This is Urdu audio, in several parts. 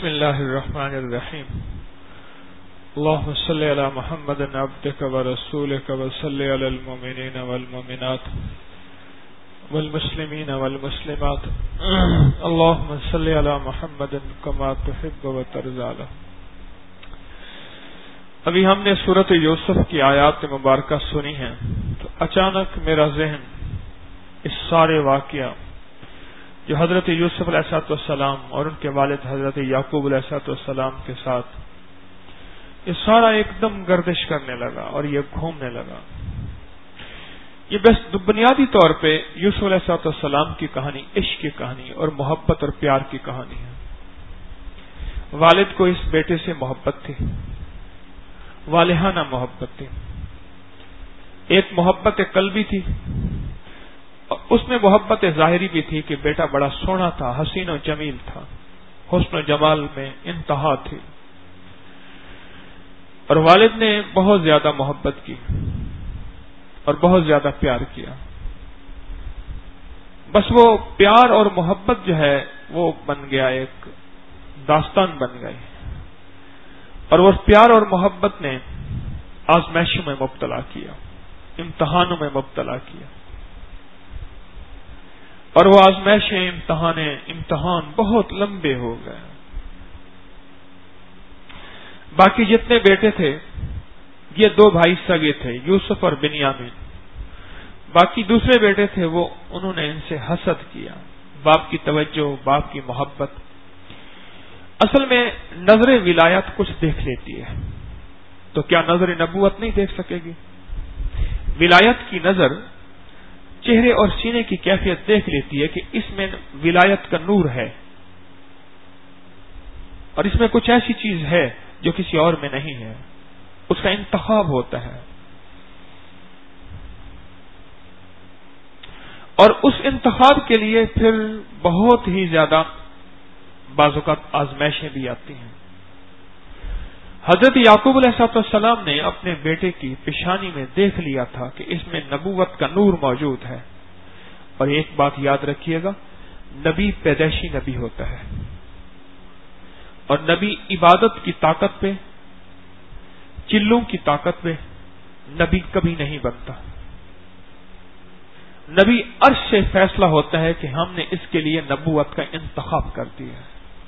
بسم اللہ الرحمن الرحیم اللهم صل علی محمد عبدک ورسولک وصل علی المؤمنین والمؤمنات والمسلمین والمسلمات اللهم صل علی محمد کما تحب وترضى. ابھی ہم نے سورۃ یوسف کی آیات مبارکہ سنی ہیں تو اچانک میرا ذہن اس سارے واقعہ جو حضرت یوسف علیہ السلام اور ان کے والد حضرت یعقوب علیہ السلام کے ساتھ یہ سارا ایک دم گردش کرنے لگا اور یہ گھومنے لگا. یہ بس بنیادی طور پہ یوسف علیہ السلام کی کہانی عشق کی کہانی اور محبت اور پیار کی کہانی ہے. والد کو اس بیٹے سے محبت تھی، والہانہ محبت تھی، ایک محبت قلبی تھی، اس میں محبت ظاہری بھی تھی کہ بیٹا بڑا سونا تھا، حسین و جمیل تھا، حسن و جمال میں انتہا تھی، اور والد نے بہت زیادہ محبت کی اور بہت زیادہ پیار کیا. بس وہ پیار اور محبت جو ہے وہ بن گیا، ایک داستان بن گئی، اور وہ پیار اور محبت نے آزمائشوں میں مبتلا کیا، امتحانوں میں مبتلا کیا، اور وہ آزمائشیں امتحان بہت لمبے ہو گئے. باقی جتنے بیٹے تھے یہ دو بھائی سگے تھے، یوسف اور بنیامین. باقی دوسرے بیٹے تھے وہ انہوں نے ان سے حسد کیا، باپ کی توجہ، باپ کی محبت. اصل میں نظر ولایت کچھ دیکھ لیتی ہے تو کیا نظر نبوت نہیں دیکھ سکے گی؟ ولایت کی نظر چہرے اور سینے کی کیفیت دیکھ لیتی ہے کہ اس میں ولایت کا نور ہے اور اس میں کچھ ایسی چیز ہے جو کسی اور میں نہیں ہے. اس کا انتخاب ہوتا ہے، اور اس انتخاب کے لیے پھر بہت ہی زیادہ بعض اوقات آزمائشیں بھی آتی ہیں. حضرت یعقوب علیہ السلام نے اپنے بیٹے کی پیشانی میں دیکھ لیا تھا کہ اس میں نبوت کا نور موجود ہے. اور ایک بات یاد رکھیے گا، نبی پیدائشی نبی ہوتا ہے، اور نبی عبادت کی طاقت پہ، چلوں کی طاقت پہ نبی کبھی نہیں بنتا. نبی عرش سے فیصلہ ہوتا ہے کہ ہم نے اس کے لیے نبوت کا انتخاب کر دیا ہے.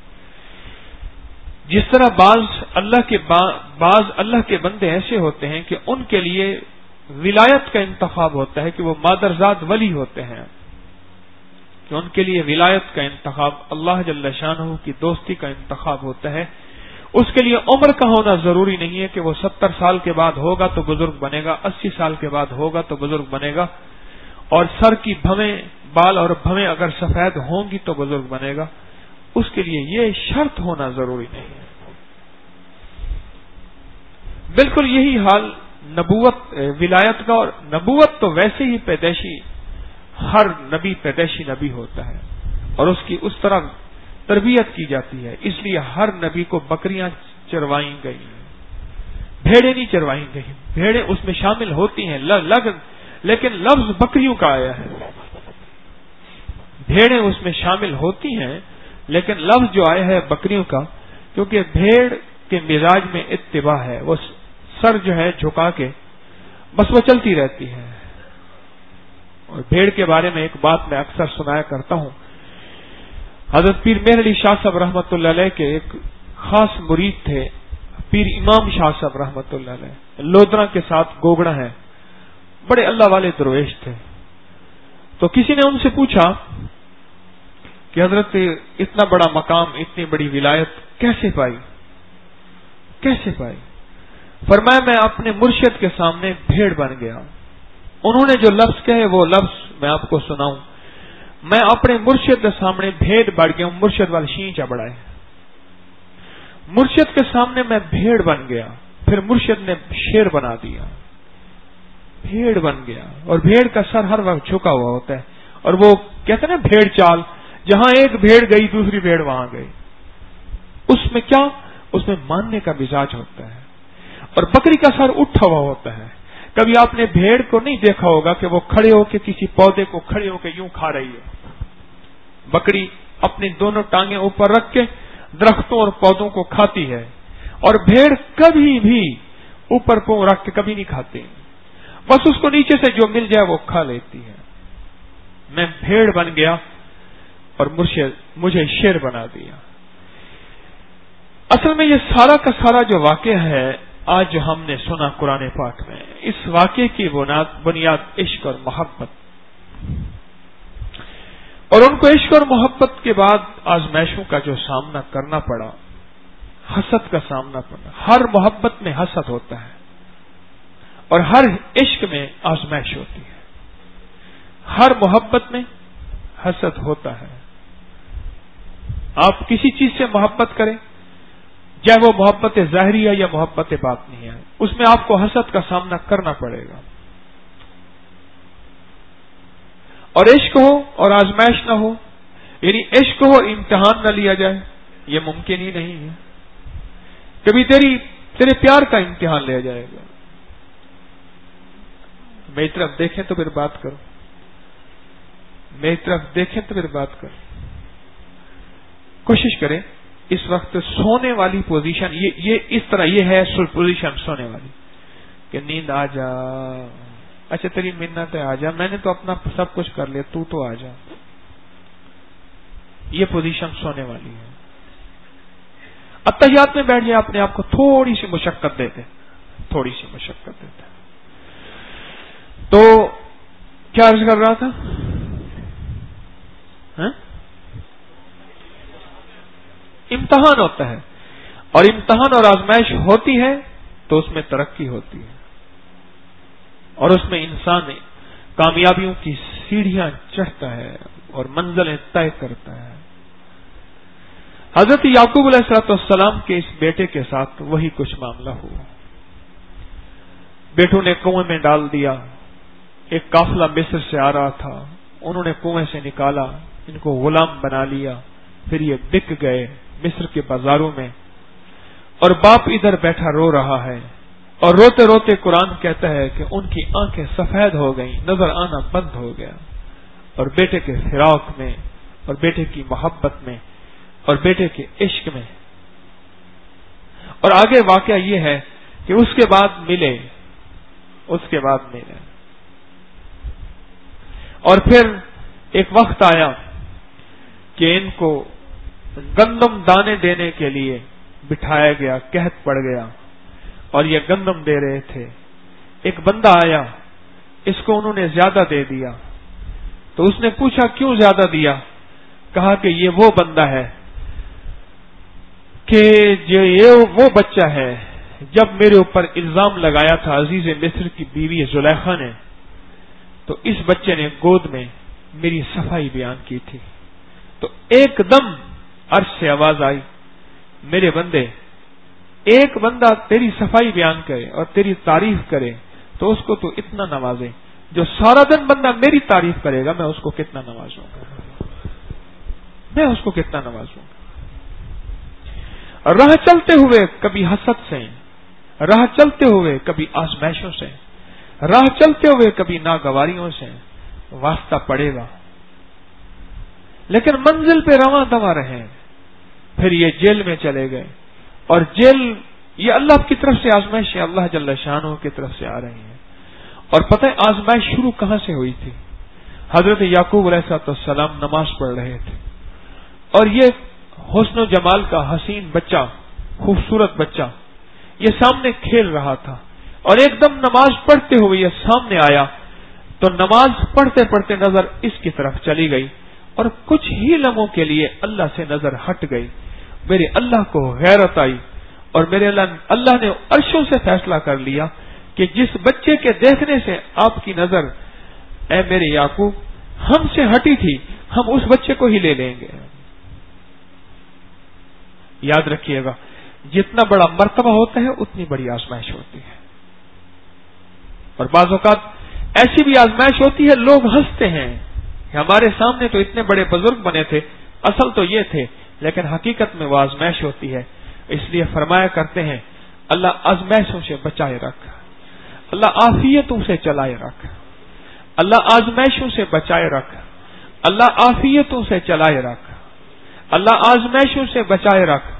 جس طرح بعض اللہ کے بندے ایسے ہوتے ہیں کہ ان کے لیے ولایت کا انتخاب ہوتا ہے کہ وہ مادرزاد ولی ہوتے ہیں، کہ ان کے لیے ولایت کا انتخاب اللہ جل شانہ کی دوستی کا انتخاب ہوتا ہے. اس کے لیے عمر کا ہونا ضروری نہیں ہے کہ وہ 70 سال کے بعد ہوگا تو بزرگ بنے گا، 80 سال کے بعد ہوگا تو بزرگ بنے گا، اور سر کی بال اور بھویں اگر سفید ہوں گی تو بزرگ بنے گا. اس کے لیے یہ شرط ہونا ضروری نہیں ہے. بالکل یہی حال نبوت ولایت کا، اور نبوت تو ویسے ہی پیدائشی، ہر نبی پیدائشی نبی ہوتا ہے اور اس کی اس طرح تربیت کی جاتی ہے. اس لیے ہر نبی کو بکریاں چروائی گئی، بھیڑیں نہیں چروائی گئی. بھیڑیں اس میں شامل ہوتی ہیں لیکن لفظ بکریوں کا آیا ہے. بھیڑیں اس میں شامل ہوتی ہیں لیکن لفظ جو آیا ہے بکریوں کا، کیونکہ بھیڑ کے مزاج میں اتباع ہے، وہ سر جو ہے جھکا کے بس وہ چلتی رہتی ہے. اور بھیڑ کے بارے میں ایک بات میں اکثر سنایا کرتا ہوں. حضرت پیر مہر علی شاہ صاحب رحمۃ اللہ علیہ کے ایک خاص مرید تھے، پیر امام شاہ صاحب رحمۃ اللہ علیہ، لودرا کے ساتھ گوگڑا ہے، بڑے اللہ والے درویش تھے. تو کسی نے ان سے پوچھا کہ حضرت اتنا بڑا مقام، اتنی بڑی ولایت کیسے پائی؟ فرمایا میں اپنے مرشد کے سامنے بھیڑ بن گیا. انہوں نے جو لفظ کہے وہ لفظ میں آپ کو سناؤں. میں اپنے مرشد کے سامنے بھیڑ بڑھ گیا ہوں، مرشد والا شینچا بڑھائے. مرشد کے سامنے میں بھیڑ بن گیا، پھر مرشد نے شیر بنا دیا، بھیڑ بن گیا. اور بھیڑ کا سر ہر وقت جھکا ہوا ہوتا ہے، اور وہ کہتے ہیں نا بھیڑ چال، جہاں ایک بھیڑ گئی دوسری بھیڑ وہاں گئی. اس میں کیا؟ اس میں ماننے کا مزاج ہوتا ہے. اور بکری کا سر اٹھا ہوا ہوتا ہے. کبھی آپ نے بھیڑ کو نہیں دیکھا ہوگا کہ وہ کھڑے ہو کے کسی پودے کو کھڑے ہو کے یوں کھا رہی ہے. بکری اپنی دونوں ٹانگیں اوپر رکھ کے درختوں اور پودوں کو کھاتی ہے، اور بھیڑ کبھی بھی اوپر پاؤں رکھ کے کبھی نہیں کھاتی، بس اس کو نیچے سے جو مل جائے وہ کھا لیتی ہے۔ میں بھیڑ بن گیا اور مجھے شیر بنا دیا۔ اصل میں یہ سارا کا سارا جو واقعہ ہے آج جو ہم نے سنا قرآن پاک میں، اس واقعے کی بنیاد عشق اور محبت، اور ان کو عشق اور محبت کے بعد آزمائشوں کا جو سامنا کرنا پڑا، حسد کا سامنا پڑا۔ ہر محبت میں حسد ہوتا ہے اور ہر عشق میں آزمائش ہوتی ہے۔ ہر محبت میں حسد ہوتا ہے۔ آپ کسی چیز سے محبت کریں، چاہے وہ محبت ظاہری ہے یا محبت باطنی ہے، اس میں آپ کو حسد کا سامنا کرنا پڑے گا۔ اور عشق ہو اور آزمائش نہ ہو، یعنی عشق ہو امتحان نہ لیا جائے، یہ ممکن ہی نہیں ہے۔ کبھی تیرے پیار کا امتحان لیا جائے گا، میری طرف دیکھیں تو پھر بات کرو، میری طرف دیکھیں تو پھر بات کرو۔ کوشش کریں اس وقت سونے والی پوزیشن، یہ اس طرح یہ ہے پوزیشن سونے والی کہ نیند آ جا، اچھا تیری منت ہے آ جا، میں نے تو اپنا سب کچھ کر لیا، تو آ جا، یہ پوزیشن سونے والی ہے۔ اتحیات میں بیٹھ جائے، اپنے آپ کو تھوڑی سی مشقت دیتے، تھوڑی سی مشقت دیتے۔ تو کیا عرض کر رہا تھا؟ امتحان ہوتا ہے، اور امتحان اور آزمائش ہوتی ہے تو اس میں ترقی ہوتی ہے، اور اس میں انسان کامیابیوں کی سیڑھیاں چڑھتا ہے اور منزلیں طے کرتا ہے۔ حضرت یعقوب علیہ السلام کے اس بیٹے کے ساتھ وہی کچھ معاملہ ہوا۔ بیٹوں نے کنویں میں ڈال دیا، ایک قافلہ مصر سے آ رہا تھا، انہوں نے کنویں سے نکالا، ان کو غلام بنا لیا، پھر یہ بک گئے مصر کے بازاروں میں، اور باپ ادھر بیٹھا رو رہا ہے، اور روتے روتے قرآن کہتا ہے کہ ان کی آنکھیں سفید ہو گئیں، نظر آنا بند ہو گیا، اور بیٹے کے فراق میں، اور بیٹے کی محبت میں، اور بیٹے کے عشق میں۔ اور آگے واقعہ یہ ہے کہ اس کے بعد ملے، اور پھر ایک وقت آیا کہ ان کو گندم دانے دینے کے لیے بٹھایا گیا، قحط پڑ گیا، اور یہ گندم دے رہے تھے۔ ایک بندہ آیا، اس کو انہوں نے زیادہ دے دیا، تو اس نے پوچھا کیوں زیادہ دیا؟ کہا کہ یہ وہ بندہ ہے کہ یہ وہ بچہ ہے جب میرے اوپر الزام لگایا تھا عزیز مصر کی بیوی زلیخا نے، تو اس بچے نے گود میں میری صفائی بیان کی تھی، تو ایک دم عرش سے آواز آئی، میرے بندے، ایک بندہ تیری صفائی بیان کرے اور تیری تعریف کرے تو اس کو تو اتنا نوازے، جو سارا دن بندہ میری تعریف کرے گا میں اس کو کتنا نوازوں گا۔ راہ چلتے ہوئے کبھی حسد سے، راہ چلتے ہوئے کبھی آزمائشوں سے، راہ چلتے ہوئے کبھی ناگواریوں سے واسطہ پڑے گا، لیکن منزل پہ رواں دواں رہے۔ پھر یہ جیل میں چلے گئے، اور جیل یہ اللہ کی طرف سے آزمائش ہے، اللہ جل شانہ کی طرف سے آ رہی ہے۔ اور پتہ ہے آزمائش شروع کہاں سے ہوئی تھی؟ حضرت یعقوب علیہ السلام نماز پڑھ رہے تھے، اور یہ حسن و جمال کا حسین بچہ، خوبصورت بچہ یہ سامنے کھیل رہا تھا، اور ایک دم نماز پڑھتے ہوئے یہ سامنے آیا، تو نماز پڑھتے پڑھتے نظر اس کی طرف چلی گئی، اور کچھ ہی لمحوں کے لیے اللہ سے نظر ہٹ گئی۔ میرے اللہ کو غیرت آئی، اور میرے اللہ نے عرشوں سے فیصلہ کر لیا کہ جس بچے کے دیکھنے سے آپ کی نظر اے میرے یعقوب ہم سے ہٹی تھی، ہم اس بچے کو ہی لے لیں گے۔ یاد رکھیے گا، جتنا بڑا مرتبہ ہوتا ہے اتنی بڑی آزمائش ہوتی ہے، اور بعض اوقات ایسی بھی آزمائش ہوتی ہے لوگ ہنستے ہیں کہ ہمارے سامنے تو اتنے بڑے بزرگ بنے تھے، اصل تو یہ تھے، لیکن حقیقت میں وہ آزمائش ہوتی ہے۔ اس لیے فرمایا کرتے ہیں اللہ آزمائشوں سے بچائے رکھ، اللہ عافیتوں سے چلائے رکھ، اللہ آزمائشوں سے بچائے رکھ، اللہ عافیتوں سے چلائے رکھ، اللہ آزمائشوں سے بچائے رکھ،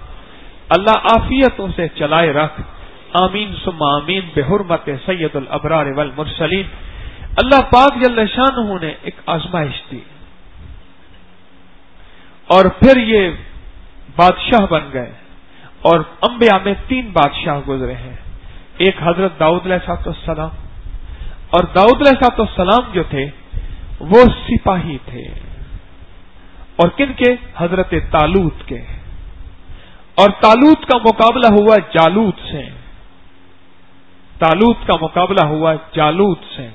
اللہ عافیتوں سے چلائے رکھ، آمین ثم آمین بحرمت سید الابرار والمرسلین۔ اللہ پاک جل شانہ نے ایک آزمائش دی اور پھر یہ بادشاہ بن گئے، اور انبیاء میں 3 بادشاہ گزرے ہیں، ایک حضرت داؤد علیہ السلام، اور داؤد علیہ السلام جو تھے وہ سپاہی تھے، اور کن کے؟ حضرت طالوت کے، اور طالوت کا مقابلہ ہوا جالوت سے، طالوت کا مقابلہ ہوا جالوت سے،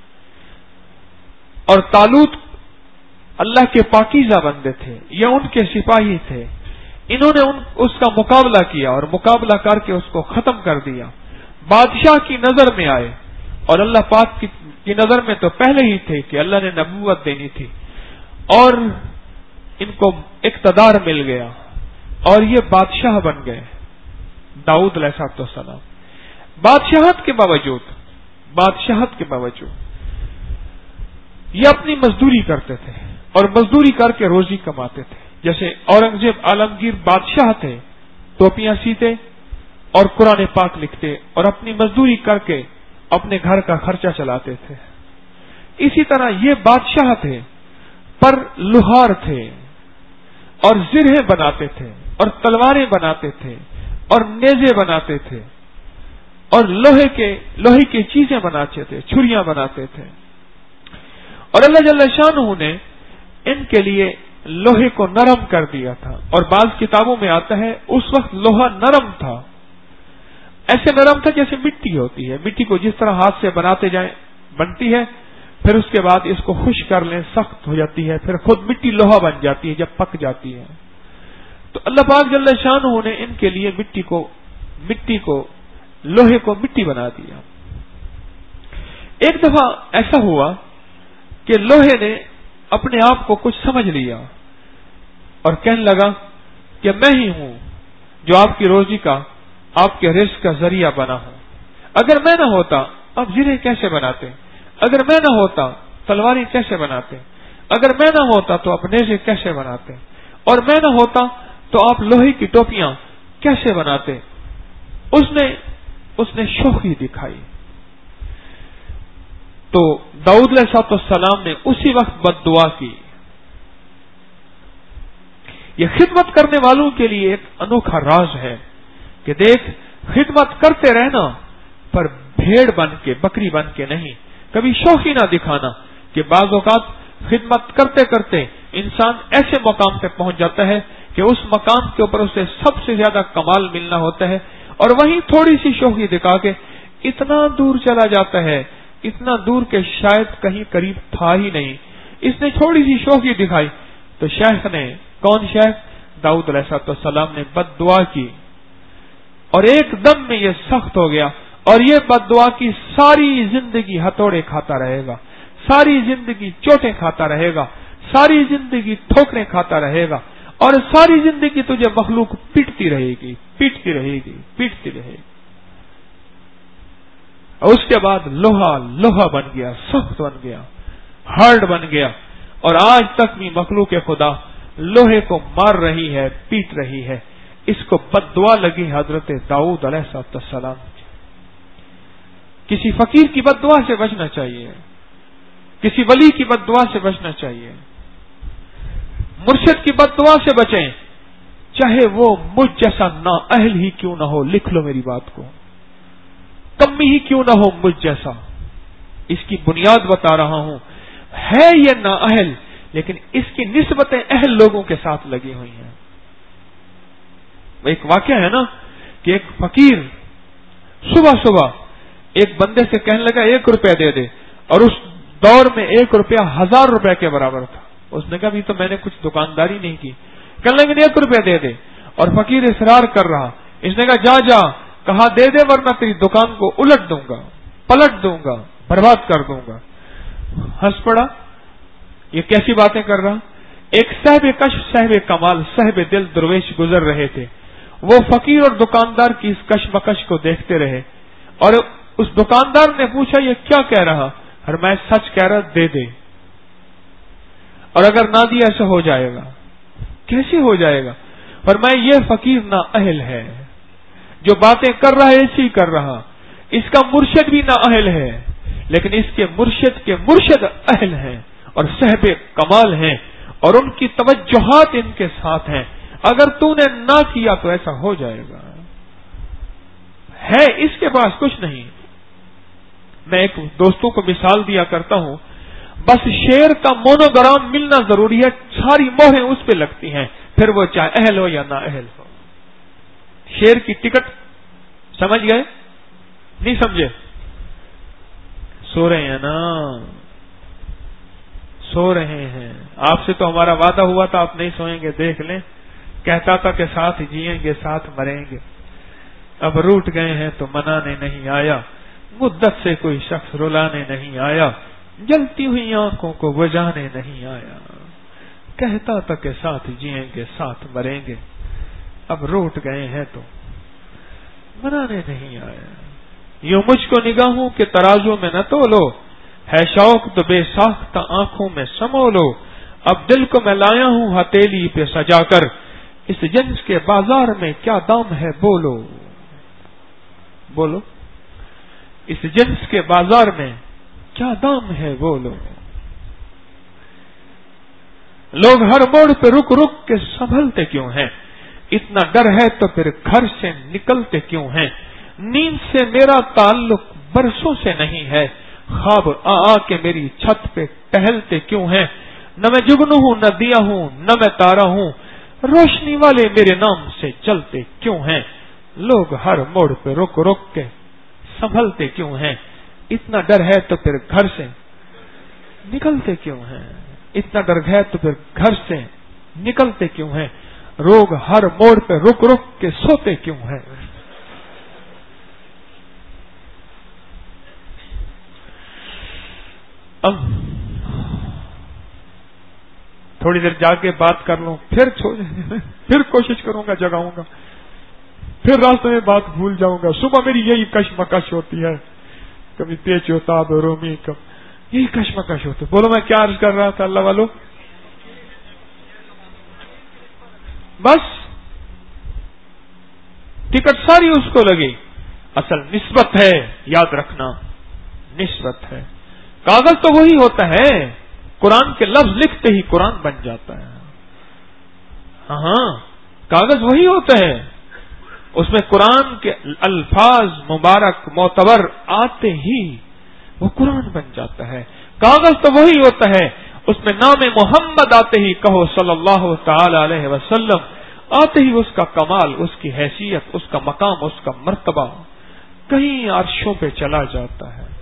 اور طالوت اللہ کے پاکیزہ بندے تھے، یہ ان کے سپاہی تھے، انہوں نے اس کا مقابلہ کیا اور مقابلہ کر کے اس کو ختم کر دیا، بادشاہ کی نظر میں آئے، اور اللہ پاک کی نظر میں تو پہلے ہی تھے کہ اللہ نے نبوت دینی تھی، اور ان کو اقتدار مل گیا اور یہ بادشاہ بن گئے داؤد علیہ السلام۔ بادشاہت کے باوجود یہ اپنی مزدوری کرتے تھے اور مزدوری کر کے روزی کماتے تھے، جیسے اورنگزیب عالمگیر بادشاہ تھے، ٹوپیاں سیتے اور قرآن پاک لکھتے اور اپنی مزدوری کر کے اپنے گھر کا خرچہ چلاتے تھے۔ اسی طرح یہ بادشاہ تھے پر لوہار تھے اور زرہیں بناتے تھے اور تلواریں بناتے تھے اور نیزے بناتے تھے اور لوہے کی چیزیں بناتے تھے، چھریاں بناتے تھے، اور اللہ جل شانہ نے ان کے لیے لوہے کو نرم کر دیا تھا، اور بعض کتابوں میں آتا ہے اس وقت لوہا نرم تھا، ایسے نرم تھا جیسے مٹی ہوتی ہے، مٹی کو جس طرح ہاتھ سے بناتے جائیں بنتی ہے، پھر اس کے بعد اس کو خشک کر لیں سخت ہو جاتی ہے، پھر خود مٹی لوہا بن جاتی ہے جب پک جاتی ہے۔ تو اللہ پاک جل شانہ نے ان کے لیے مٹی کو لوہے کو مٹی بنا دیا۔ ایک دفعہ ایسا ہوا کہ لوہے نے اپنے آپ کو کچھ سمجھ لیا اور کہنے لگا کہ میں ہی ہوں جو آپ کی روزی کا، آپ کے رزق کا ذریعہ بنا ہوں، اگر میں نہ ہوتا آپ زرہیں کیسے بناتے، اگر میں نہ ہوتا تلواریں کیسے بناتے، اگر میں نہ ہوتا تو آپ نیزے کیسے بناتے، اور میں نہ ہوتا تو آپ لوہے کی ٹوپیاں کیسے بناتے۔ اس نے شوخی دکھائی، تو داؤد علیہ السلام نے اسی وقت بد دعا کی۔ یہ خدمت کرنے والوں کے لیے ایک انوکھا راز ہے کہ دیکھ، خدمت کرتے رہنا پر بھیڑ بن کے، بکری بن کے نہیں، کبھی شوخی نہ دکھانا، کہ بعض اوقات خدمت کرتے کرتے انسان ایسے مقام پہ پہنچ جاتا ہے کہ اس مقام کے اوپر اسے سب سے زیادہ کمال ملنا ہوتا ہے، اور وہیں تھوڑی سی شوخی دکھا کے اتنا دور چلا جاتا ہے، اتنا دور کہ شاید کہیں قریب تھا ہی نہیں۔ اس نے تھوڑی سی شوخی دکھائی تو شیخ نے، کون شیخ؟ داؤد علیہ السلام نے بد دعا کی، اور ایک دم میں یہ سخت ہو گیا، اور یہ بد دعا کی ساری زندگی ہتھوڑے کھاتا رہے گا، ساری زندگی چوٹیں کھاتا رہے گا، ساری زندگی ٹھوکریں کھاتا رہے گا، اور ساری زندگی تجھے مخلوق پیٹتی رہے گی، پیٹتی رہے گی، پیٹتی رہے گی۔ اور اس کے بعد لوہا بن گیا، سخت بن گیا، ہارڈ بن گیا، اور آج تک بھی مخلوق خدا لوہے کو مار رہی ہے، پیٹ رہی ہے۔ اس کو بد دعا لگی حضرت داؤد علیہ السلام۔ کسی فقیر کی بد دعا سے بچنا چاہیے، کسی ولی کی بد دعا سے بچنا چاہیے، مرشد کی بد دعا سے بچیں، چاہے وہ مجھ جیسا نا اہل ہی کیوں نہ ہو۔ لکھ لو میری بات کو، کمی ہی کیوں نہ ہو مجھ جیسا۔ اس کی بنیاد بتا رہا ہوں، ہے یہ نا اہل لیکن اس کی نسبتیں اہل لوگوں کے ساتھ لگی ہوئی ہیں۔ ایک واقعہ ہے نا کہ ایک فقیر صبح صبح ایک بندے سے کہنے لگا 1 روپیہ دے دے، اور اس دور میں 1 روپیہ 1000 روپے کے برابر تھا۔ اس نے کہا بھی تو میں نے کچھ دکانداری نہیں کی، کہنے لگے 1 روپیہ دے دے، اور فقیر اصرار کر رہا۔ اس نے کہا جا کہا دے دے ورنہ تیری دکان کو الٹ دوں گا، پلٹ دوں گا، برباد کر دوں گا۔ ہنس پڑا، یہ کیسی باتیں کر رہا۔ ایک صاحب کشف، صاحب کمال، صاحب دل درویش گزر رہے تھے، وہ فقیر اور دکاندار کی اس کشمکش کو دیکھتے رہے، اور اس دکاندار نے پوچھا یہ کیا کہہ رہا؟ میں سچ کہہ رہا، دے دے، اور اگر نہ دیا ایسا ہو جائے گا۔ کیسے ہو جائے گا؟ فرمایا یہ فقیر نا اہل ہے، جو باتیں کر رہا ہے ایسی کر رہا، اس کا مرشد بھی نا اہل ہے، لیکن اس کے مرشد اہل ہیں اور صاحب کمال ہیں اور ان کی توجہات ان کے ساتھ ہیں، اگر تو نے نہ کیا تو ایسا ہو جائے گا، ہے اس کے پاس کچھ نہیں۔ میں ایک دوستوں کو مثال دیا کرتا ہوں، بس شیر کا مونوگرام ملنا ضروری ہے، ساری مہریں اس پہ لگتی ہیں، پھر وہ چاہے اہل ہو یا نہ اہل ہو۔ شیر کی ٹکٹ سمجھ گئے؟ نہیں سمجھے؟ سو رہے ہیں نا، سو رہے ہیں۔ آپ سے تو ہمارا وعدہ ہوا تھا آپ نہیں سوئیں گے، دیکھ لیں، کہتا تھا کہ ساتھ جیئیں گے ساتھ مریں گے، اب روٹ گئے ہیں تو منانے نہیں آیا، مدت سے کوئی شخص رلانے نہیں آیا، جلتی ہوئی آنکھوں کو بجھانے نہیں آیا، کہتا تھا کہ ساتھ جیئیں گے ساتھ مریں گے، اب روٹ گئے ہیں تو منانے نہیں آیا۔ یوں مجھ کو نگاہوں کے ترازو میں نہ تولو، ہے شوق تو بے ساختہ آنکھوں میں سمو لو، اب دل کو میں لایا ہوں ہتھیلی پہ سجا کر، اس جنس کے بازار میں کیا دام ہے بولو، بولو اس جنس کے بازار میں کیا دام ہے بولو۔ لوگ ہر موڑ پہ رک رک کے سنبھلتے کیوں ہیں، اتنا ڈر ہے تو پھر گھر سے نکلتے کیوں ہیں، نیند سے میرا تعلق برسوں سے نہیں ہے، خواب آ آ کے میری چھت پہ ٹہلتے کیوں ہیں، نہ میں جگنو ہوں نہ دیا ہوں نہ میں تارا ہوں، روشنی والے میرے نام سے چلتے کیوں ہیں، لوگ ہر موڑ پہ رک رک کے سنبھلتے کیوں ہیں، اتنا ڈر ہے تو پھر گھر سے نکلتے کیوں ہیں، اتنا ڈر ہے تو پھر گھر سے نکلتے کیوں ہیں، لوگ ہر موڑ پہ رک رک کے سوتے کیوں ہیں۔ اب تھوڑی دیر جا کے بات کر لوں، پھر کوشش کروں گا جگاؤں گا، پھر راستے میں بات بھول جاؤں گا۔ صبح میری یہی کشمکش ہوتی ہے، کبھی پیچ ہوتا رومی، کب یہی کشمکش ہوتی۔ بولو میں کیا عرض کر رہا تھا اللہ والو؟ بس ٹکٹ ساری اس کو لگی، اصل نسبت ہے، یاد رکھنا نسبت ہے۔ کاغذ تو وہی ہوتا ہے، قرآن کے لفظ لکھتے ہی قرآن بن جاتا ہے۔ ہاں کاغذ وہی ہوتا ہے، اس میں قرآن کے الفاظ مبارک معتبر آتے ہی وہ قرآن بن جاتا ہے۔ کاغذ تو وہی ہوتا ہے، اس میں نام محمد آتے ہی کہو صلی اللہ تعالی علیہ وسلم، آتے ہی اس کا کمال، اس کی حیثیت، اس کا مقام، اس کا مرتبہ کہیں عرشوں پہ چلا جاتا ہے۔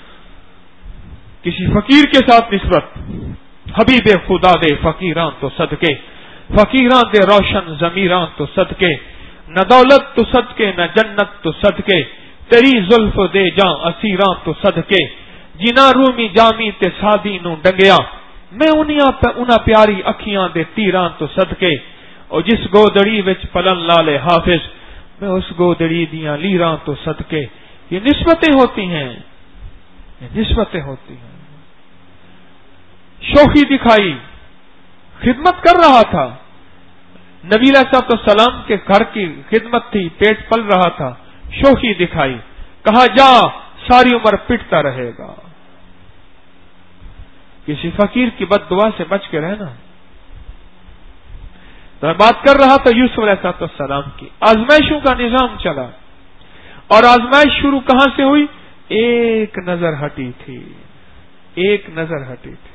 کسی فقیر کے ساتھ نسبت، حبیب خدا دے فقیراں تو صدقے، فقیراں دے روشن ضمیراں تو صدقے، نہ دولت تو صدقے نہ جنت تو صدقے، تیری زلف دے جاں اسیراں تو صدقے، جنا رومی جامی تے سادی نو ڈنگیا، میں انہاں پیاری اکھیاں دے تیراں تو صدقے، اور جس گودڑی وچ پلن لالے حافظ، میں اس گودڑی دیاں لیراں تو صدقے۔ یہ نسبتیں ہوتی ہیں، یہ نسبتیں ہوتی ہیں۔ شوخی دکھائی، خدمت کر رہا تھا، نبی علیہ الصلوۃ والسلام کے گھر کی خدمت تھی، پیٹ پل رہا تھا، شوخی دکھائی، کہا جا ساری عمر پٹتا رہے گا۔ کسی فقیر کی بد دعا سے بچ کے رہنا۔ تو میں بات کر رہا تھا یوسف علیہ الصلوۃ والسلام کی، آزمائشوں کا نظام چلا، اور آزمائش شروع کہاں سے ہوئی؟ ایک نظر ہٹی تھی، ایک نظر ہٹی تھی،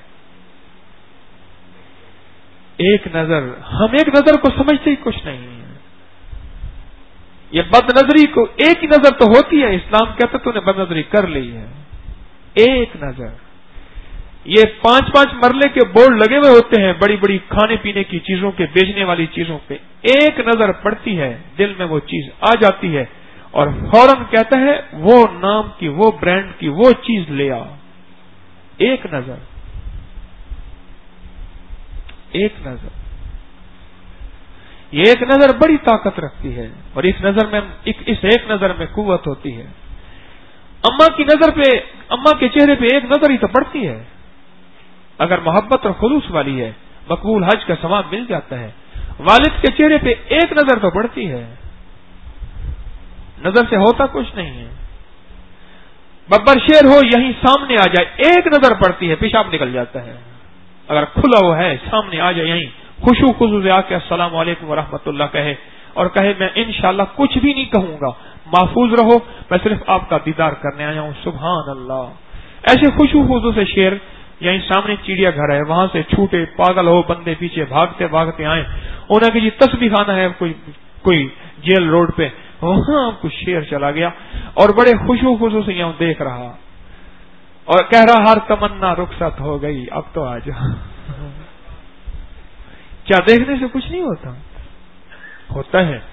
ایک نظر۔ ہم ایک نظر کو سمجھتے ہی کچھ نہیں ہے، یہ بد نظری کو ایک ہی نظر تو ہوتی ہے، اسلام کہتا تو نے بد نظری کر لی ہے، ایک نظر۔ یہ 5-5 مرلے کے بورڈ لگے ہوئے ہوتے ہیں بڑی بڑی کھانے پینے کی چیزوں کے، بیچنے والی چیزوں پہ، ایک نظر پڑتی ہے دل میں وہ چیز آ جاتی ہے اور فوراً کہتا ہے وہ نام کی، وہ برانڈ کی وہ چیز لے آ۔ ایک نظر، ایک نظر، یہ ایک نظر بڑی طاقت رکھتی ہے، اور اس ایک نظر میں قوت ہوتی ہے۔ اماں کی نظر پہ، اماں کے چہرے پہ ایک نظر ہی تو پڑتی ہے، اگر محبت اور خلوص والی ہے، مقبول حج کا ثواب مل جاتا ہے۔ والد کے چہرے پہ ایک نظر تو پڑتی ہے، نظر سے ہوتا کچھ نہیں ہے. ببر شیر ہو یہیں سامنے آ جائے، ایک نظر پڑتی ہے، پیشاب نکل جاتا ہے. اگر کھلا ہوا ہے سامنے آ جائے، یہیں خوشو خضو سے آ کے السلام علیکم ورحمۃ اللہ کہے اور کہے میں انشاءاللہ کچھ بھی نہیں کہوں گا، محفوظ رہو، میں صرف آپ کا دیدار کرنے آیا ہوں. سبحان اللہ. ایسے خوشو خضو سے شیر یہیں سامنے چڑیا گھر ہے، وہاں سے چھوٹے پاگل ہو بندے پیچھے بھاگتے بھاگتے آئے، انہیں کہ جی تسبیح خانہ ہے کوئی جیل روڈ پہ، وہاں کچھ شیر چلا گیا اور بڑے خوشو خضو سے یوں دیکھ رہا اور کہہ رہا ہر تمنا رخصت ہو گئی، اب تو آ جا. کیا دیکھنے سے کچھ نہیں ہوتا؟ ہوتا ہے،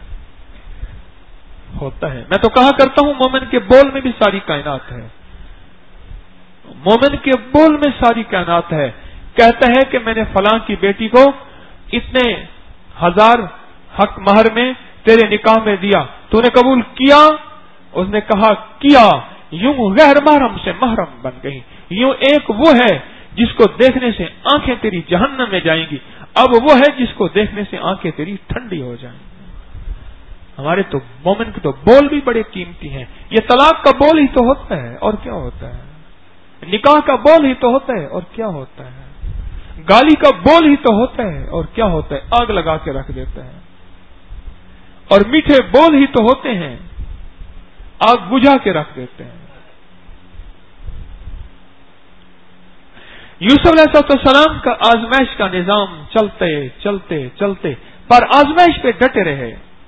ہوتا ہے. میں تو کہا کرتا ہوں مومن کے بول میں بھی ساری کائنات ہے، مومن کے بول میں ساری کائنات ہے. کہتا ہے کہ میں نے فلاں کی بیٹی کو اتنے ہزار حق مہر میں تیرے نکاح میں دیا، تو نے قبول کیا؟ اس نے کہا کیا. یوں غیر محرم سے محرم بن گئی. یوں ایک وہ ہے جس کو دیکھنے سے آنکھیں تیری جہنم میں جائیں گی، اب وہ ہے جس کو دیکھنے سے آنکھیں تیری ٹھنڈی ہو جائیں گی. ہمارے تو مومن کے تو بول بھی بڑے قیمتی ہیں. یہ طلاق کا بول ہی تو ہوتا ہے اور کیا ہوتا ہے، نکاح کا بول ہی تو ہوتا ہے اور کیا ہوتا ہے، گالی کا بول ہی تو ہوتا ہے اور کیا ہوتا ہے، آگ لگا کے رکھ دیتا ہے. اور میٹھے بول ہی تو ہوتے ہیں، آگ بجھا کے رکھ دیتے ہیں. یوسف علیہ السلام کا آزمائش کا نظام چلتے چلتے چلتے پر آزمائش پہ ڈٹے رہے،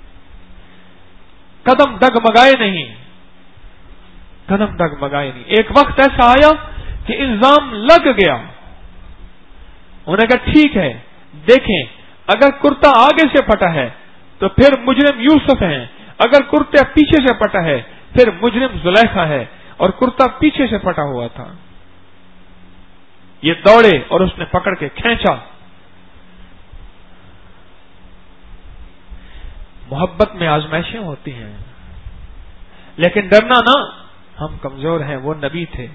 قدم ڈگمگائے نہیں، قدم ڈگمگائے نہیں. ایک وقت ایسا آیا کہ الزام لگ گیا. انہوں نے کہا ٹھیک ہے دیکھیں، اگر کرتا آگے سے پھٹا ہے تو پھر مجرم یوسف ہیں، اگر کرتا پیچھے سے پھٹا ہے پھر مجرم زلیخا ہے. اور کرتا پیچھے سے پھٹا ہوا تھا. یہ دوڑے اور اس نے پکڑ کے کھینچا. محبت میں آزمائشیں ہوتی ہیں، لیکن ڈرنا نہ، ہم کمزور ہیں، وہ نبی تھے،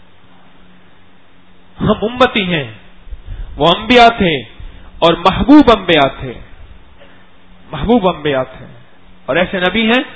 ہم امتی ہیں، وہ انبیاء تھے اور محبوب انبیاء تھے، محبوب انبیاء تھے. اور ایسے نبی ہیں،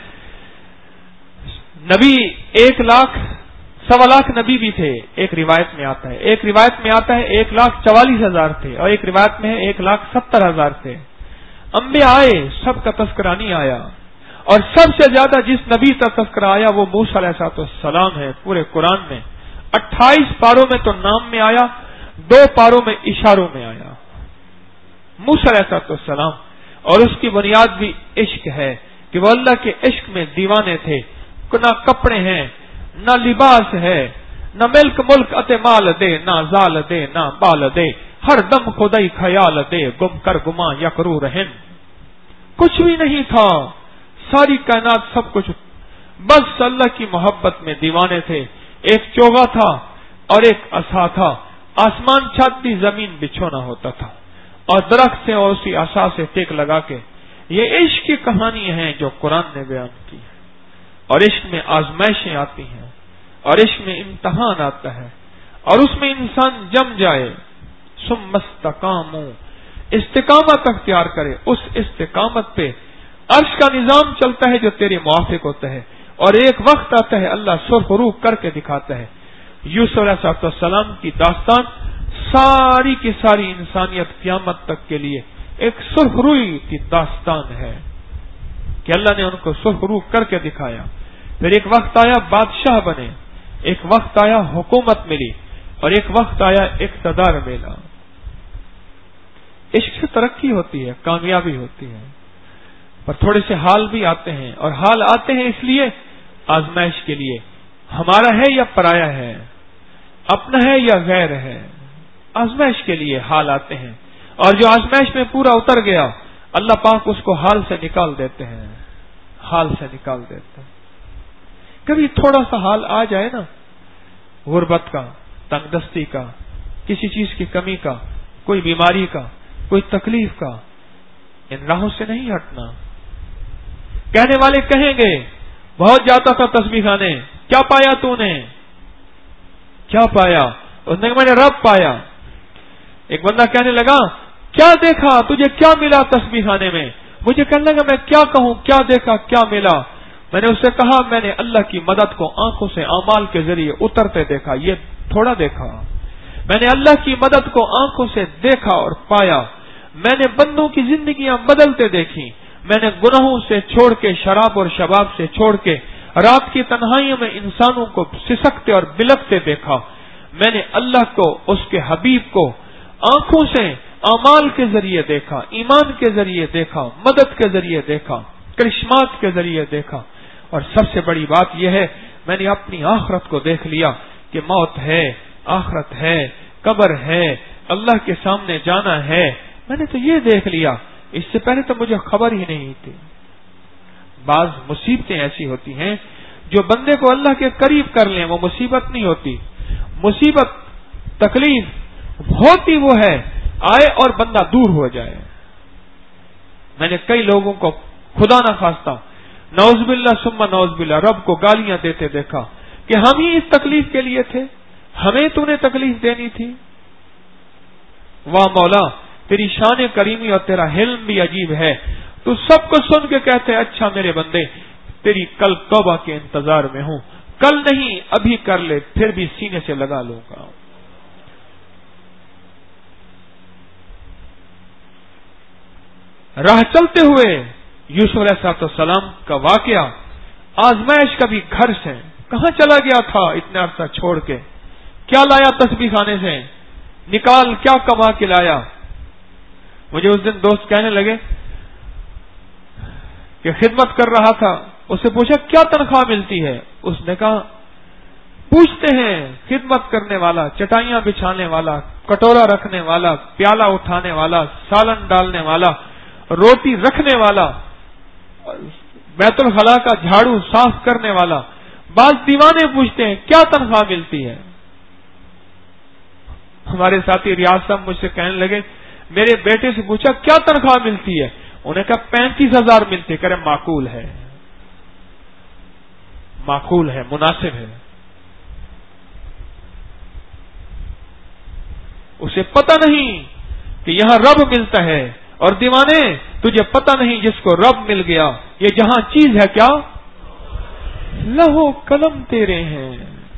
نبی 1,00,000 نبی بھی تھے. ایک روایت میں آتا ہے 1,44,000 تھے اور ایک روایت میں ہے 1,70,000 تھے. انبیاء آئے، سب کا تذکرہ نہیں آیا، اور سب سے زیادہ جس نبی کا تذکرہ آیا وہ موسیٰ علیہ السلام ہے. پورے قرآن میں 28 پاروں میں تو نام میں آیا، 2 پاروں میں اشاروں میں آیا. موسیٰ علیہ السلام، اور اس کی بنیاد بھی عشق ہے کہ وہ اللہ کے عشق میں دیوانے تھے. نہ کپڑے ہیں، نہ لباس ہے، نہ ملک اتے مال دے، نہ زال دے، نہ بال دے، ہر دم خدائی خیال دے، گم کر گما یکرو رہن. کچھ بھی نہیں تھا، ساری کائنات سب کچھ، بس اللہ کی محبت میں دیوانے تھے. ایک چوغا تھا اور ایک عصا تھا، آسمان چھاتی زمین بچھونا ہوتا تھا، اور درخت سے اور اسی عصا سے ٹیک لگا کے. یہ عشق کی کہانی ہے جو قرآن نے بیان کی. اور عشق میں آزمائشیں آتی ہیں، اور عشق میں امتحان آتا ہے، اور اس میں انسان جم جائے. ثم استقاموا، استقامت اختیار کرے، اس استقامت پہ عرش کا نظام چلتا ہے جو تیرے موافق ہوتا ہے. اور ایک وقت آتا ہے اللہ سرخ روح کر کے دکھاتا ہے. یوسف علیہ السلام کی داستان ساری کی ساری انسانیت قیامت تک کے لیے ایک سرخ روئی کی داستان ہے کہ اللہ نے ان کو سرخ روح کر کے دکھایا. پھر ایک وقت آیا بادشاہ بنے، ایک وقت آیا حکومت ملی، اور ایک وقت آیا اقتدار ملا. عشق سے ترقی ہوتی ہے، کامیابی ہوتی ہے، پر تھوڑے سے حال بھی آتے ہیں. اور حال آتے ہیں اس لیے آزمائش کے لیے، ہمارا ہے یا پرایا ہے، اپنا ہے یا غیر ہے، آزمائش کے لیے حال آتے ہیں. اور جو آزمائش میں پورا اتر گیا اللہ پاک اس کو حال سے نکال دیتے ہیں، حال سے نکال دیتے ہیں. کبھی تھوڑا سا حال آ جائے نا، غربت کا، تنگ دستی کا، کسی چیز کی کمی کا، کوئی بیماری کا، کوئی تکلیف کا، ان راہوں سے نہیں ہٹنا. کہنے والے کہیں گے بہت جاتا تھا تسبیح خانے، کیا پایا تو نے، کیا پایا؟ اس نے کہا میں نے رب پایا. ایک بندہ کہنے لگا کیا دیکھا؟ تجھے کیا ملا تسبیح خانے میں؟ مجھے کہنے لگا میں کیا کہوں، کیا دیکھا، کیا ملا؟ میں نے اس سے کہا میں نے اللہ کی مدد کو آنکھوں سے اعمال کے ذریعے اترتے دیکھا، یہ تھوڑا دیکھا۔ میں نے اللہ کی مدد کو آنکھوں سے دیکھا اور پایا۔ میں نے بندوں کی زندگیاں بدلتے دیکھی۔ میں نے گناہوں سے چھوڑ کے، شراب اور شباب سے چھوڑ کے رات کی تنہائیوں میں انسانوں کو سسکتے اور بلکتے دیکھا۔ میں نے اللہ کو، اس کے حبیب کو آنکھوں سے اعمال کے ذریعے دیکھا، ایمان کے ذریعے دیکھا، مدد کے ذریعے دیکھا، کرشمات کے ذریعے دیکھا، اور سب سے بڑی بات یہ ہے میں نے اپنی آخرت کو دیکھ لیا کہ موت ہے، آخرت ہے، قبر ہے، اللہ کے سامنے جانا ہے۔ میں نے تو یہ دیکھ لیا، اس سے پہلے تو مجھے خبر ہی نہیں تھی۔ بعض مصیبتیں ایسی ہوتی ہیں جو بندے کو اللہ کے قریب کر لیں، وہ مصیبت نہیں ہوتی۔ مصیبت، تکلیف ہوتی وہ ہے آئے اور بندہ دور ہو جائے۔ میں نے کئی لوگوں کو خدا نہ خواستہ نعوذ باللہ ثم نعوذ باللہ رب کو گالیاں دیتے دیکھا کہ ہم ہی اس تکلیف کے لیے تھے، ہمیں تو نے تکلیف دینی تھی۔ واہ مولا، تیری شان کریمی اور تیرا حلم بھی عجیب ہے، تو سب کو سن کے کہتے اچھا میرے بندے تیری کل توبہ کے انتظار میں ہوں، کل نہیں ابھی کر لے، پھر بھی سینے سے لگا لوں گا۔ راہ چلتے ہوئے یوسف علیہ السلام کا واقعہ، آزمائش کبھی گھر سے کہاں چلا گیا تھا اتنا عرصہ چھوڑ کے، کیا لایا تسبیح خانے سے، نکال کیا کما کے لایا۔ مجھے اس دن دوست کہنے لگے کہ خدمت کر رہا تھا، اس سے پوچھا کیا تنخواہ ملتی ہے، اس نے کہا پوچھتے ہیں خدمت کرنے والا، چٹائیاں بچھانے والا، کٹورا رکھنے والا، پیالہ اٹھانے والا، سالن ڈالنے والا، روٹی رکھنے والا، بیت الخلاء کا جھاڑو صاف کرنے والا۔ بعض دیوانے پوچھتے ہیں کیا تنخواہ ملتی ہے۔ ہمارے ساتھی ریاض صاحب مجھ سے کہنے لگے میرے بیٹے سے پوچھا کیا تنخواہ ملتی ہے، انہوں نے کہا 35,000 ملتے، کرے معقول ہے، معقول ہے، مناسب ہے۔ اسے پتہ نہیں کہ یہاں رب ملتا ہے، اور دیوانے تجھے پتہ نہیں جس کو رب مل گیا، یہ جہاں چیز ہے کیا، لوح قلم تیرے ہیں،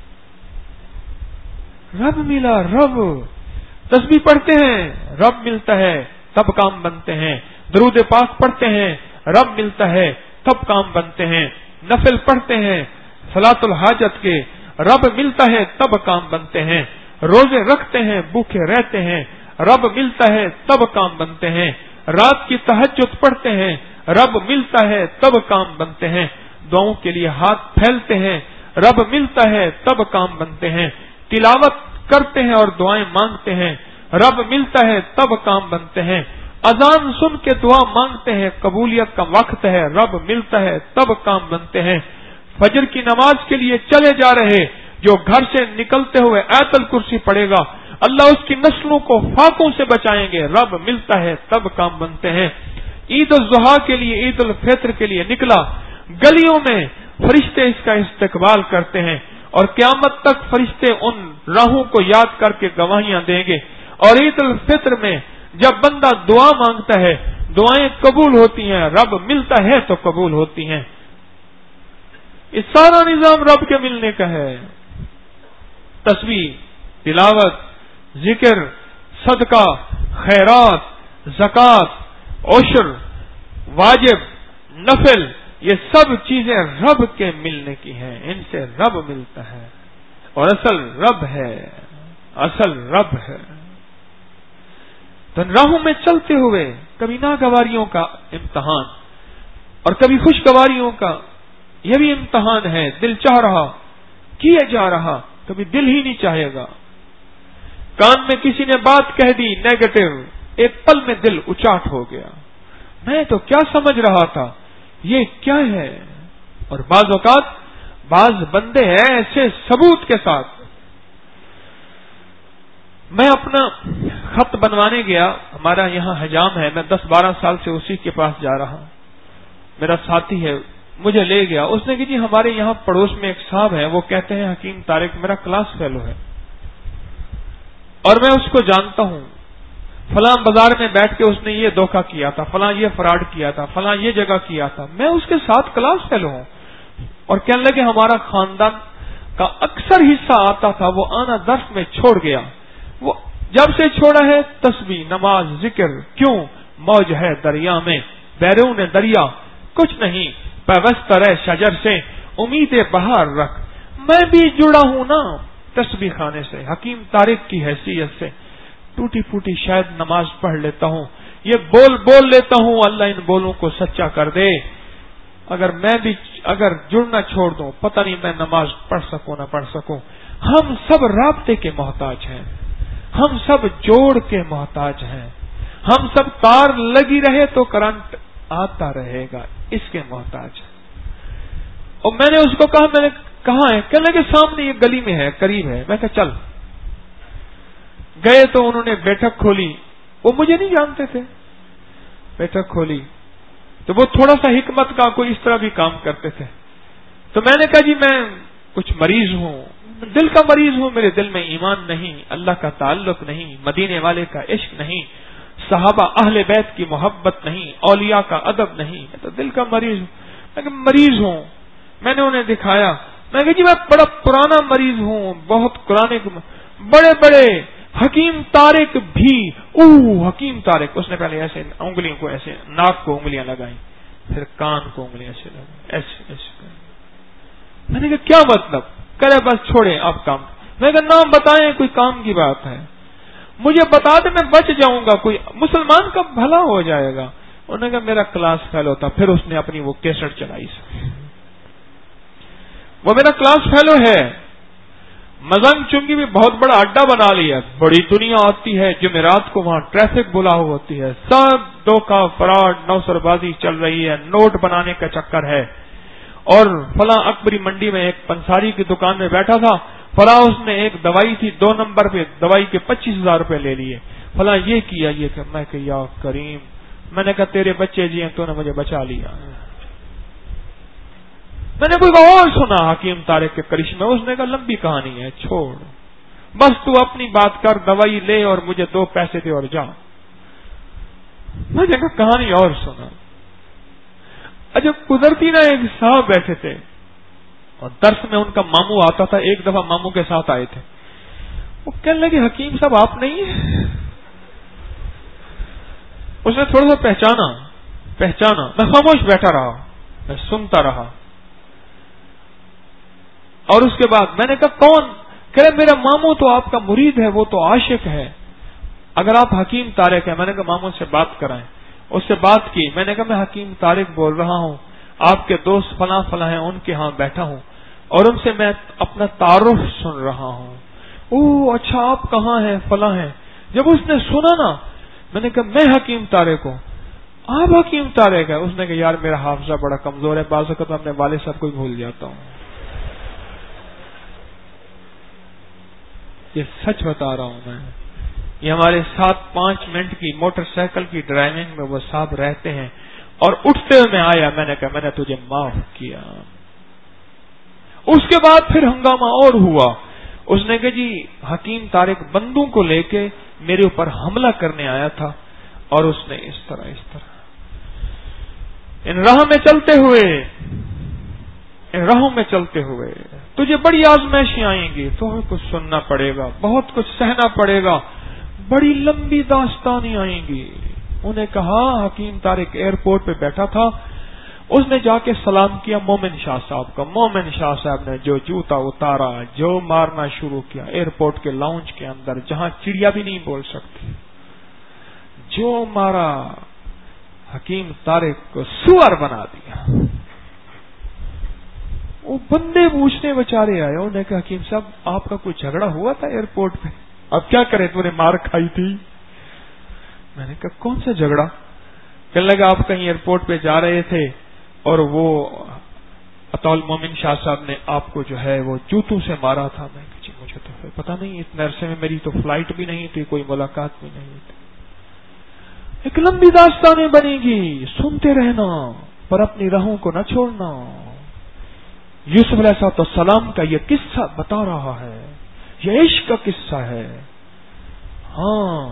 رب ملا، رب تسبیح پڑھتے ہیں رب ملتا ہے تب کام بنتے ہیں، درود پاک پڑھتے ہیں رب ملتا ہے تب کام بنتے ہیں، نفل پڑھتے ہیں صلاۃ الحاجت کے رب ملتا ہے تب کام بنتے ہیں، روزے رکھتے ہیں بھوکے رہتے ہیں رب ملتا ہے تب کام بنتے ہیں، رات کی تہجد پڑھتے ہیں رب ملتا ہے تب کام بنتے ہیں، دعاؤں کے لیے ہاتھ پھیلتے ہیں رب ملتا ہے تب کام بنتے ہیں، تلاوت کرتے ہیں اور دعائیں مانگتے ہیں رب ملتا ہے تب کام بنتے ہیں، اذان سن کے دعا مانگتے ہیں قبولیت کا وقت ہے رب ملتا ہے تب کام بنتے ہیں، فجر کی نماز کے لیے چلے جا رہے جو گھر سے نکلتے ہوئے آیت الکرسی پڑھے گا اللہ اس کی نسلوں کو فاقوں سے بچائیں گے رب ملتا ہے تب کام بنتے ہیں، عید الضحیٰ کے لیے عید الفطر کے لیے نکلا، گلیوں میں فرشتے اس کا استقبال کرتے ہیں اور قیامت تک فرشتے ان راہوں کو یاد کر کے گواہیاں دیں گے، اور عید الفطر میں جب بندہ دعا مانگتا ہے دعائیں قبول ہوتی ہیں، رب ملتا ہے تو قبول ہوتی ہیں۔ اس سارا نظام رب کے ملنے کا ہے، تسبیح، تلاوت، ذکر، صدقہ، خیرات، زکوٰۃ، عشر، واجب، نفل، یہ سب چیزیں رب کے ملنے کی ہیں، ان سے رب ملتا ہے، اور اصل رب ہے، اصل رب ہے۔ تو راہوں میں چلتے ہوئے کبھی ناگواریوں کا امتحان اور کبھی خوشگواریوں کا یہ بھی امتحان ہے، دل چاہ رہا کیے جا رہا، کبھی دل ہی نہیں چاہے گا، کان میں کسی نے بات کہہ دی نیگیٹو، ایک پل میں دل اچاٹ ہو گیا، میں تو کیا سمجھ رہا تھا یہ کیا ہے۔ اور بعض اوقات بعض بندے ہیں ایسے ثبوت کے ساتھ، میں اپنا خط بنوانے گیا، ہمارا یہاں حجام ہے، میں 10-12 سال سے اسی کے پاس جا رہا ہوں، میرا ساتھی ہے، مجھے لے گیا، اس نے کہ جی ہمارے یہاں پڑوس میں ایک صاحب ہے، وہ کہتے ہیں حکیم طارق، میرا کلاس فیلو ہے اور میں اس کو جانتا ہوں، فلاں بازار میں بیٹھ کے اس نے یہ دھوکہ کیا تھا، فلاں یہ فراڈ کیا تھا، فلاں یہ جگہ کیا تھا. میں اس کے ساتھ کلاس فیلو ہوں. اور کہنے لگے ہمارا خاندان کا اکثر حصہ آتا تھا، وہ آنا درس میں چھوڑ گیا. وہ جب سے چھوڑا ہے تسبیح، نماز، ذکر. کیوں؟ موج ہے دریا میں، بیرون دریا کچھ نہیں. پیوست رہ شجر سے، امید بہار رکھ. میں بھی جڑا ہوں نا تسبیح خانے سے، حکیم طارق کی حیثیت سے. ٹوٹی پھوٹی شاید نماز پڑھ لیتا ہوں، یہ بول لیتا ہوں، اللہ ان بولوں کو سچا کر دے. اگر جڑنا چھوڑ دوں، پتہ نہیں میں نماز پڑھ سکوں نہ پڑھ سکوں. ہم سب رابطے کے محتاج ہیں، ہم سب جوڑ کے محتاج ہیں. ہم سب تار لگی رہے تو کرنٹ آتا رہے گا، اس کے محتاج ہیں. اور میں نے اس کو کہا، میں نے کہاں ہے؟ کہنے کے سامنے یہ گلی میں ہے، قریب ہے. میں کہا چل. گئے تو انہوں نے بیٹھک کھولی، وہ مجھے نہیں جانتے تھے. بیٹھک کھولی تو وہ تھوڑا سا حکمت کا کوئی اس طرح بھی کام کرتے تھے. تو میں نے کہا جی میں کچھ مریض ہوں، دل کا مریض ہوں، میرے دل میں ایمان نہیں، اللہ کا تعلق نہیں، مدینے والے کا عشق نہیں، صحابہ اہل بیت کی محبت نہیں، اولیاء کا ادب نہیں. میں تو دل کا مریض ہوں. میں کہ مریض ہوں. میں نے انہیں دکھایا. میں کہ جی میں بڑا پرانا مریض ہوں، بہت پرانے، بڑے بڑے حکیم طارق بھی. حکیم طارق. اس نے پہلے ایسے انگلیوں کو ایسے، ناک کو انگلیاں لگائیں، پھر کان کو انگلیاں ایسے لگائیں، ایسے. میں نے کہا کیا مطلب؟ کرے بس چھوڑیں آپ کام. میں نے کہا نام بتائیں، کوئی کام کی بات ہے، مجھے بتا دیں، میں بچ جاؤں گا، کوئی مسلمان کا بھلا ہو جائے گا. انہوں نے کہا میرا کلاس فیلو تھا. پھر اس نے اپنی وہ کیسٹ چلائی. وہ میرا کلاس فیلو ہے. مزنگ چنگی بھی بہت بڑا اڈا بنا لیا، بڑی دنیا آتی ہے، جمعرات کو وہاں ٹریفک بلا ہوتی ہے، سب دھوکہ فراڈ نوسر بازی چل رہی ہے، نوٹ بنانے کا چکر ہے. اور فلاں اکبری منڈی میں ایک پنساری کی دکان میں بیٹھا تھا، فلاں اس نے ایک دوائی تھی 2 نمبر پہ، دوائی کے 25,000 روپے لے لیے. فلاں یہ کیا یہ کہ میں کہ یا کریم. میں نے کہا تیرے بچے جی ہیں، تو نے مجھے بچا لیا. میں نے کوئی اور سنا حکیم طارق کے کرشمے. اس نے کہا لمبی کہانی ہے، چھوڑ، بس تو اپنی بات کر، دوائی لے اور مجھے 2 پیسے دے اور جا. میں نے کہا کہانی اور سنا. جب قدرتی نا ایک صاحب بیٹھے تھے اور درس میں ان کا ماموں آتا تھا. ایک دفعہ ماموں کے ساتھ آئے تھے. وہ کہنے لگے حکیم صاحب آپ نہیں ہیں؟ اس نے تھوڑا سا پہچانا. میں خاموش بیٹھا رہا، میں سنتا رہا. اور اس کے بعد میں نے کہا کون؟ کہ میرا ماموں تو آپ کا مرید ہے، وہ تو عاشق ہے. اگر آپ حکیم طارق ہیں. میں نے کہا ماموں سے بات کرائیں. اس سے بات کی. میں نے کہا میں حکیم طارق بول رہا ہوں، آپ کے دوست فلاں فلاں ہیں، ان کے ہاں بیٹھا ہوں اور ان سے میں اپنا تعارف سن رہا ہوں. اچھا آپ کہاں ہیں؟ فلاں ہیں. جب اس نے سنا نا، میں نے کہا میں حکیم طارق ہوں. آپ حکیم طارق ہیں؟ اس نے کہا یار میرا حافظہ بڑا کمزور ہے، بعض اوقات میں اپنے والد صاحب کو بھی بھول جاتا ہوں. یہ سچ بتا رہا ہوں میں. یہ ہمارے ساتھ 5 منٹ کی موٹر سائیکل کی ڈرائیونگ میں وہ صاحب رہتے ہیں. اور اٹھتے ہوئے میں آیا. میں نے کہا میں نے تجھے معاف کیا. اس کے بعد پھر ہنگامہ اور ہوا. اس نے کہا جی حکیم طارق بندوں کو لے کے میرے اوپر حملہ کرنے آیا تھا، اور اس نے اس طرح ان راہوں میں چلتے ہوئے تجھے بڑی آزمائشیں آئیں گی، تمہیں کچھ سننا پڑے گا، بہت کچھ سہنا پڑے گا، بڑی لمبی داستانیں آئیں گی. انہیں کہا حکیم طارق ایئرپورٹ پہ بیٹھا تھا. اس نے جا کے سلام کیا مومن شاہ صاحب کا. مومن شاہ صاحب نے جو جوتا اتارا، جو مارنا شروع کیا ایئرپورٹ کے لاؤنج کے اندر، جہاں چڑیا بھی نہیں بول سکتی، جو مارا، حکیم طارق کو سور بنا دیا. وہ بندے پوچھنے بیچارے آئے. انہوں نے کہا حکیم صاحب آپ کا کوئی جھگڑا ہوا تھا ایئرپورٹ پہ؟ اب کیا کریں، تو نے مار کھائی تھی. میں نے کہا کون سا جھگڑا؟ کہنے لگا آپ کہیں ایئرپورٹ پہ جا رہے تھے اور وہ اطول مومن شاہ صاحب نے آپ کو جو ہے وہ جوتوں سے مارا تھا. میں کہ جی مجھے تو پتا نہیں، اتنے عرصے میں میری تو فلائٹ بھی نہیں تھی، کوئی ملاقات بھی نہیں تھی. ایک لمبی داستانیں بنے گی، سنتے رہنا پر اپنی راہوں کو نہ چھوڑنا. یوسف علیہ السلام کا یہ قصہ بتا رہا ہے، یہ عشق کا قصہ ہے. ہاں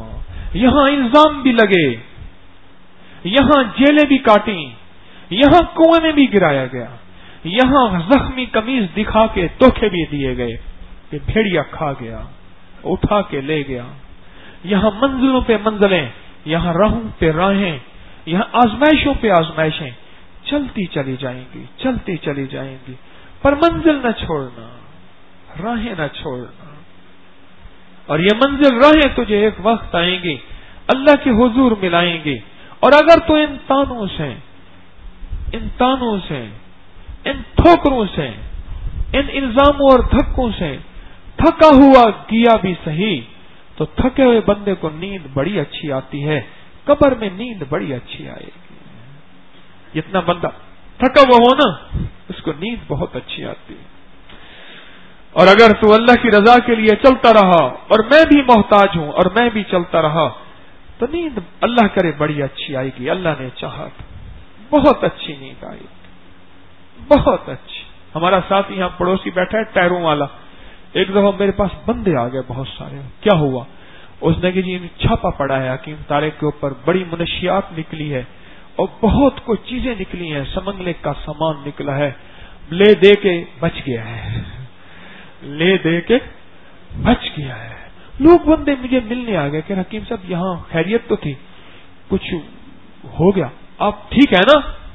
یہاں الزام بھی لگے، یہاں جیلیں بھی کاٹیں، یہاں کنویں میں بھی گرایا گیا، یہاں زخمی قمیض دکھا کے دھوکے بھی دیے گئے کہ بھیڑیا کھا گیا، اٹھا کے لے گیا، یہاں منزلوں پہ منزلیں، یہاں راہوں پہ راہیں، یہاں آزمائشوں پہ آزمائشیں چلتی چلی جائیں گی، چلتی چلی جائیں گی، پر منزل نہ چھوڑنا، راہیں نہ چھوڑنا۔ اور یہ منزل راہیں تجھے ایک وقت آئیں گی، اللہ کے حضور ملائیں گی، اور اگر تو ان تانوں سے، ان تانوں سے، ان ٹھوکروں سے، ان الزاموں اور دھکوں سے تھکا ہوا گیا بھی صحیح، تو تھکے ہوئے بندے کو نیند بڑی اچھی آتی ہے، قبر میں نیند بڑی اچھی آئے گی۔ جتنا بندہ تھکا ہوا ہو نا، اس کو نیند بہت اچھی آتی ہے۔ اور اگر تو اللہ کی رضا کے لیے چلتا رہا، اور میں بھی محتاج ہوں اور میں بھی چلتا رہا، تو نیند اللہ کرے بڑی اچھی آئے گی۔ اللہ نے چاہا تو بہت اچھی نیند آئے گی، بہت اچھی۔ ہمارا ساتھ یہاں پڑوسی بیٹھا ہے ٹائروں والا، ایک دفعہ میرے پاس بندے آ گئے بہت سارے۔ کیا ہوا؟ اس نے کہ جی چھاپا پڑا ہے حکیم تارے کے اوپر، بڑی منشیات نکلی ہے اور بہت کچھ چیزیں نکلی ہیں، سمنگلے کا سامان نکلا ہے، لے دے کے بچ گیا ہے، لے دے کے بچ گیا ہے۔ لوگ بندے مجھے ملنے آ گئے کہ حکیم صاحب یہاں خیریت تو تھی، کچھ ہو گیا، آپ ٹھیک ہے نا؟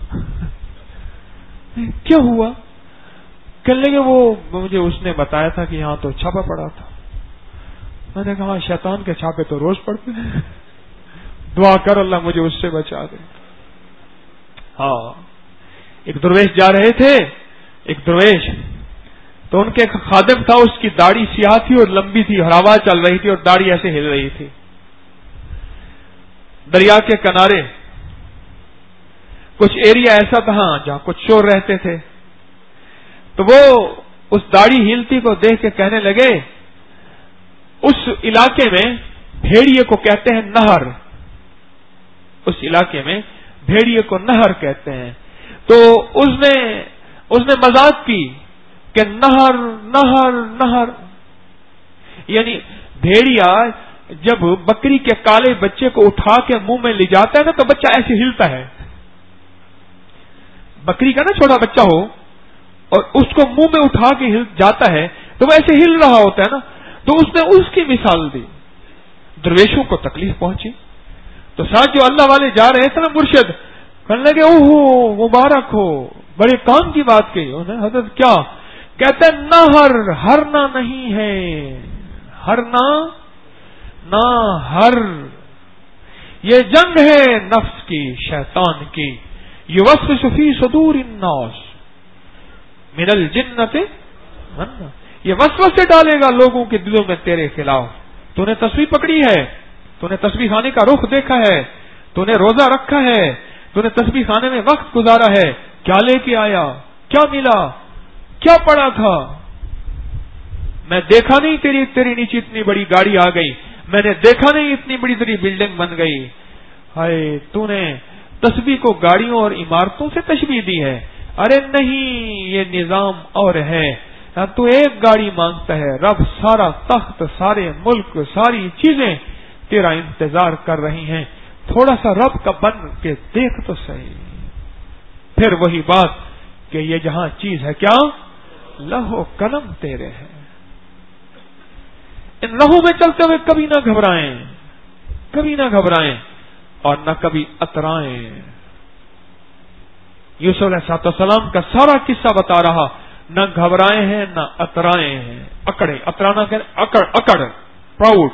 کیا ہوا؟ کہنے لگے وہ مجھے اس نے بتایا تھا کہ یہاں تو چھاپا پڑا تھا۔ میں نے کہا شیطان کے چھاپے تو روز پڑتے ہیں، دعا کر اللہ مجھے اس سے بچا دے۔ ہاں، ایک درویش جا رہے تھے، ایک درویش، تو ان کے ایک خادم تھا، اس کی داڑھی سیاہ تھی اور لمبی تھی، اور ہوا چل رہی تھی اور داڑھی ایسے ہل رہی تھی۔ دریا کے کنارے کچھ ایریا ایسا تھا جہاں کچھ چور رہتے تھے، تو وہ اس داڑھی ہلتی کو دیکھ کے کہنے لگے، اس علاقے میں بھیڑیے کو کہتے ہیں نہر، اس علاقے میں بھیڑیے کو نہر کہتے ہیں۔ تو اس نے مذاق کی کہ نہر نہر نہر، یعنی بھیڑیا جب بکری کے کالے بچے کو اٹھا کے منہ میں لے جاتا ہے نا، تو بچہ ایسے ہلتا ہے، بکری کا نا چھوٹا بچہ ہو اور اس کو منہ میں اٹھا کے ہل جاتا ہے تو وہ ایسے ہل رہا ہوتا ہے نا، تو اس نے اس کی مثال دی۔ درویشوں کو تکلیف پہنچی، تو ساتھ جو اللہ والے جا رہے تھے نا مرشد، کہنے لگے اوہ مبارک ہو، بڑے کام کی بات کہی انہوں نے۔ حضرت کیا کہتے ہیں؟ نہر ہرنا نہیں ہے، ہرنا نہ ہر، یہ جنگ ہے نفس کی، شیطان کی، یوسوس فی صدور الناس من الجنۃ والناس، یہ وسوسے ڈالے گا لوگوں کے دلوں میں تیرے خلاف۔ تو نے تسبیح پکڑی ہے، تو نے تسبیح خانے کا رخ دیکھا ہے، تو نے روزہ رکھا ہے، تو نے تسبیح خانے میں وقت گزارا ہے، کیا لے کے آیا، کیا ملا، کیا پڑا تھا؟ میں دیکھا نہیں تیری نیچے اتنی بڑی گاڑی آ گئی، میں نے دیکھا نہیں اتنی بڑی تیری بلڈنگ بن گئی۔ ہائے، تو نے تسبیح کو گاڑیوں اور عمارتوں سے تشبیہ دی ہے۔ ارے نہیں، یہ نظام اور ہے۔ تو ایک گاڑی مانگتا ہے، رب سارا تخت، سارے ملک، ساری چیزیں تیرا انتظار کر رہی ہیں، تھوڑا سا رب کا بن کے دیکھ تو صحیح۔ پھر وہی بات کہ یہ جہاں چیز ہے کیا، لوح و قلم تیرے ہے۔ ان لہو میں چلتے ہوئے کبھی نہ گھبرائیں، کبھی نہ گھبرائیں اور نہ کبھی اترائیں۔ یوسف علیہ السلام کا سارا قصہ بتا رہا، نہ گھبرائے ہیں نہ اترائے ہیں، اکڑے، اترانا کہ اکڑ، پراؤڈ،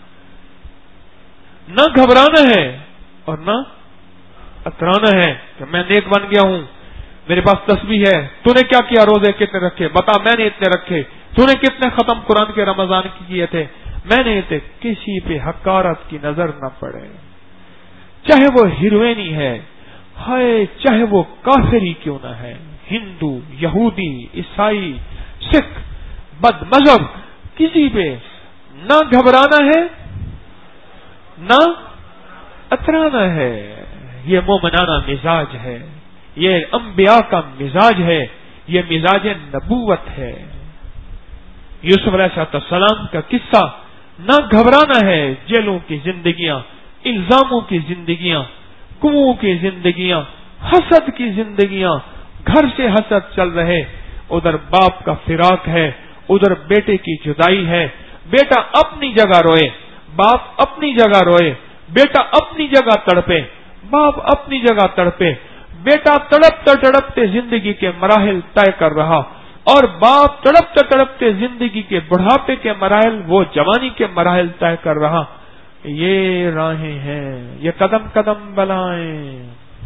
نہ گھبرانا ہے اور نہ اترانا ہے کہ میں نیک بن گیا ہوں، میرے پاس تسبیح ہے، تو نے کیا کیا، روزے کتنے رکھے، بتا میں نے اتنے رکھے، تو نے کتنے ختم قرآن کے رمضان کی کیے تھے، میں نے اتنے۔ کسی پہ حقارت کی نظر نہ پڑے، چاہے وہ ہیروینی ہے، ہائے چاہے وہ کافر ہی کیوں نہ ہے، ہندو، یہودی، عیسائی، سکھ، بد مذہب، کسی پہ نہ گھبرانا ہے نہ اترانا ہے۔ یہ مومنانہ مزاج ہے، یہ انبیاء کا مزاج ہے، یہ مزاج نبوت ہے۔ یوسف علیہ السلام کا قصہ نہ گھبرانا ہے جیلوں کی زندگیاں، الزاموں کی زندگیاں، کنووں کی زندگیاں، حسد کی زندگیاں، گھر سے حسد چل رہے، ادھر باپ کا فراق ہے، ادھر بیٹے کی جدائی ہے، بیٹا اپنی جگہ روئے، باپ اپنی جگہ روئے، بیٹا اپنی جگہ تڑپے، باپ اپنی جگہ تڑپے، بیٹا تڑپتے تڑپتے زندگی کے مراحل طے کر رہا، اور باپ تڑپتے تڑپتے زندگی کے بڑھاپے کے مراحل، وہ جوانی کے مراحل طے کر رہا۔ یہ راہیں ہیں، یہ قدم قدم بلائیں،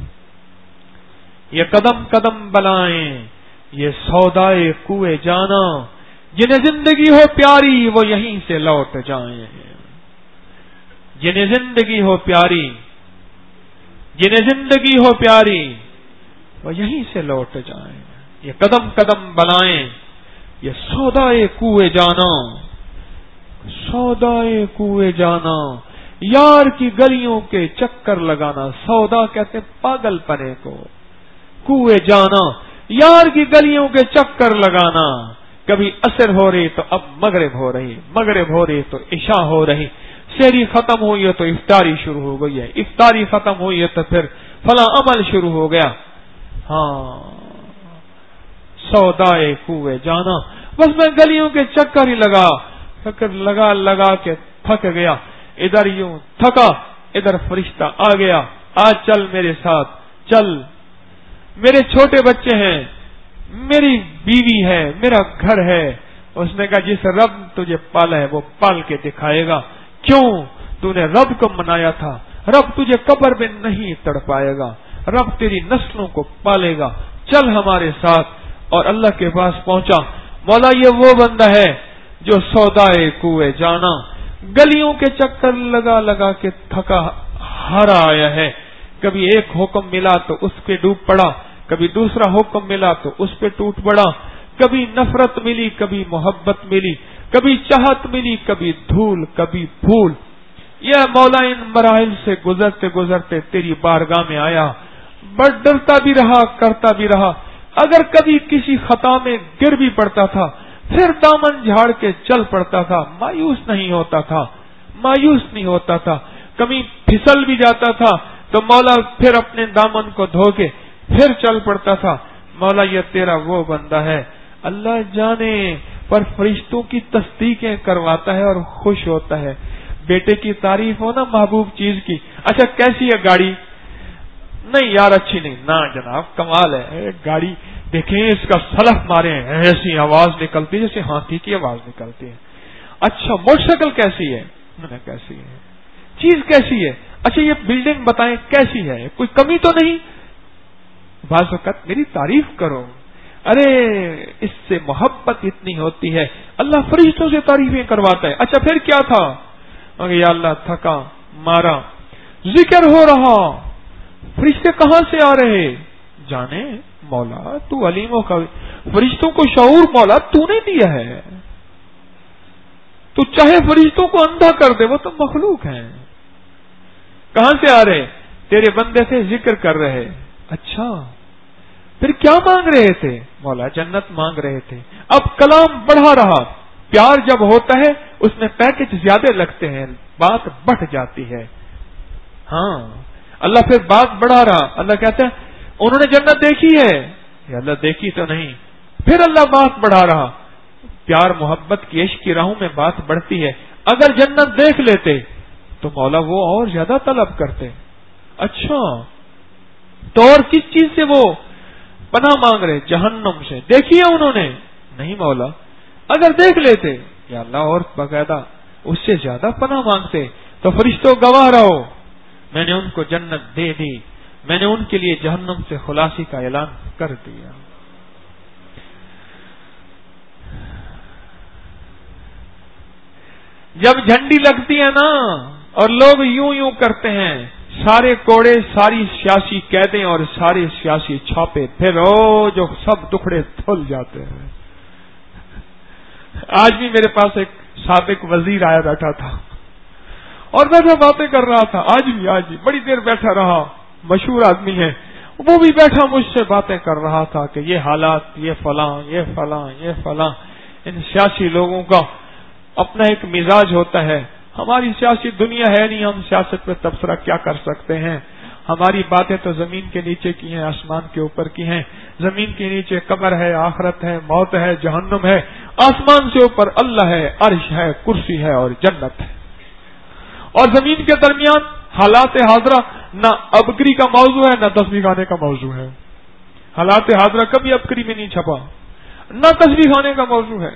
یہ قدم قدم بلائیں، یہ سودائے کوئے جانا، جنہیں زندگی ہو پیاری وہ یہیں سے لوٹ جائیں، جنہیں زندگی ہو پیاری، جنہیں زندگی ہو پیاری وہ یہیں سے لوٹ جائیں، یہ قدم قدم بلائیں، یہ سودائے کوئے جانا، سودائے کوئے جانا، یار کی گلیوں کے چکر لگانا، سودا کہتے ہیں پاگل پنے کو، کوئے جانا یار کی گلیوں کے چکر لگانا، کبھی عصر ہو رہی تو اب مغرب ہو رہی، مغرب ہو رہی تو عشاء ہو رہی، سحری ختم ہوئی ہے تو افطاری شروع ہو گئی ہے، افطاری ختم ہوئی ہے تو پھر فلاں عمل شروع ہو گیا۔ ہاں سودائے کوئے جانا، بس میں گلیوں کے چکر ہی لگا کے تھک گیا، ادھر یوں تھکا، ادھر فرشتہ آ گیا، آج چل میرے ساتھ، چل، میرے چھوٹے بچے ہیں، میری بیوی ہے، میرا گھر ہے۔ اس نے کہا جس رب تجھے پالا ہے وہ پال کے دکھائے گا، کیوں؟ تو نے رب کو منایا تھا، رب تجھے قبر میں نہیں تڑ پائے گا، رب تیری نسلوں کو پالے گا، چل ہمارے ساتھ۔ اور اللہ کے پاس پہنچا، مولا یہ وہ بندہ ہے جو سودائے کوئے جانا، گلیوں کے چکر لگا کے تھکا ہارا آیا ہے، کبھی ایک حکم ملا تو اس پہ ڈوب پڑا، کبھی دوسرا حکم ملا تو اس پہ ٹوٹ پڑا، کبھی نفرت ملی، کبھی محبت ملی، کبھی چاہت ملی، کبھی دھول، کبھی پھول۔ یہ مولا ان مراحل سے گزرتے گزرتے تیری بارگاہ میں آیا، بڑا ڈرتا بھی رہا، کرتا بھی رہا، اگر کبھی کسی خطا میں گر بھی پڑتا تھا پھر دامن جھاڑ کے چل پڑتا تھا، مایوس نہیں ہوتا تھا، مایوس نہیں ہوتا تھا، کبھی پھسل بھی جاتا تھا تو مولا پھر اپنے دامن کو دھو کے پھر چل پڑتا تھا۔ مولا یہ تیرا وہ بندہ ہے، اللہ جانے، پر فرشتوں کی تصدیقیں کرواتا ہے اور خوش ہوتا ہے۔ بیٹے کی تعریف ہو نا محبوب چیز کی، اچھا کیسی ہے گاڑی؟ نہیں یار اچھی نہیں، نہ جناب کمال ہے گاڑی، دیکھیں اس کا سلف مارے ہیں، ایسی آواز نکلتی جیسے ہاتھی کی آواز نکلتی ہے۔ اچھا موٹر سائیکل کیسی ہے؟ کیسی ہے؟ چیز کیسی ہے؟ اچھا یہ بلڈنگ بتائیں کیسی ہے، کوئی کمی تو نہیں؟ بعض وقت میری تعریف کرو، ارے اس سے محبت اتنی ہوتی ہے، اللہ فرشتوں سے تعریفیں کرواتا ہے۔ اچھا پھر کیا تھا؟ یا اللہ تھکا مارا، ذکر ہو رہا، فرشتے کہاں سے آ رہے؟ جانے مولا تو علیم و خبیر، فرشتوں کو شعور مولا تو نے دیا ہے، تو چاہے فرشتوں کو اندھا کر دے، وہ تو مخلوق ہیں۔ کہاں سے آ رہے؟ تیرے بندے سے ذکر کر رہے۔ اچھا پھر کیا مانگ رہے تھے؟ مولا جنت مانگ رہے تھے۔ اب کلام بڑھا رہا، پیار جب ہوتا ہے اس میں پیکج زیادہ لگتے ہیں، بات بڑھ جاتی ہے۔ ہاں اللہ پھر بات بڑھا رہا، اللہ کہتا ہے انہوں نے جنت دیکھی ہے؟ یا اللہ دیکھی تو نہیں، پھر اللہ بات بڑھا رہا، پیار محبت کی عشق کی راہوں میں بات بڑھتی ہے۔ اگر جنت دیکھ لیتے تو مولا وہ اور زیادہ طلب کرتے۔ اچھا تو اور کس چیز سے وہ پناہ مانگ رہے؟ جہنم سے۔ دیکھی ہے انہوں نے؟ نہیں مولا، اگر دیکھ لیتے یا اللہ اور باقاعدہ اس سے زیادہ پناہ مانگتے۔ تو فرشتوں گواہ رہو، میں نے ان کو جنت دے دی، میں نے ان کے لیے جہنم سے خلاصی کا اعلان کر دیا۔ جب جھنڈی لگتی ہے نا اور لوگ یوں یوں کرتے ہیں، سارے کوڑے، ساری سیاسی قیدیں اور سارے سیاسی چھاپے، پھر جو سب ٹکڑے دھل جاتے ہیں۔ آج بھی میرے پاس ایک سابق وزیر آیا بیٹھا تھا اور میں باتیں کر رہا تھا، آج بھی بڑی دیر بیٹھا رہا، مشہور آدمی ہے، وہ بھی بیٹھا مجھ سے باتیں کر رہا تھا کہ یہ حالات، یہ فلاں، یہ فلاں، یہ فلاں، ان سیاسی لوگوں کا اپنا ایک مزاج ہوتا ہے. ہماری سیاسی دنیا ہے نہیں، ہم سیاست پہ تبصرہ کیا کر سکتے ہیں. ہماری باتیں تو زمین کے نیچے کی ہیں، آسمان کے اوپر کی ہیں. زمین کے نیچے قبر ہے، آخرت ہے، موت ہے، جہنم ہے. آسمان سے اوپر اللہ ہے، عرش ہے، کرسی ہے اور جنت ہے. اور زمین کے درمیان حالات حاضرہ نہ ابکری کا موضوع ہے نہ تسبیح خانے کا موضوع ہے. حالات حاضرہ کبھی ابکری میں نہیں چھپا، نہ تسبیح خانے کا موضوع ہے.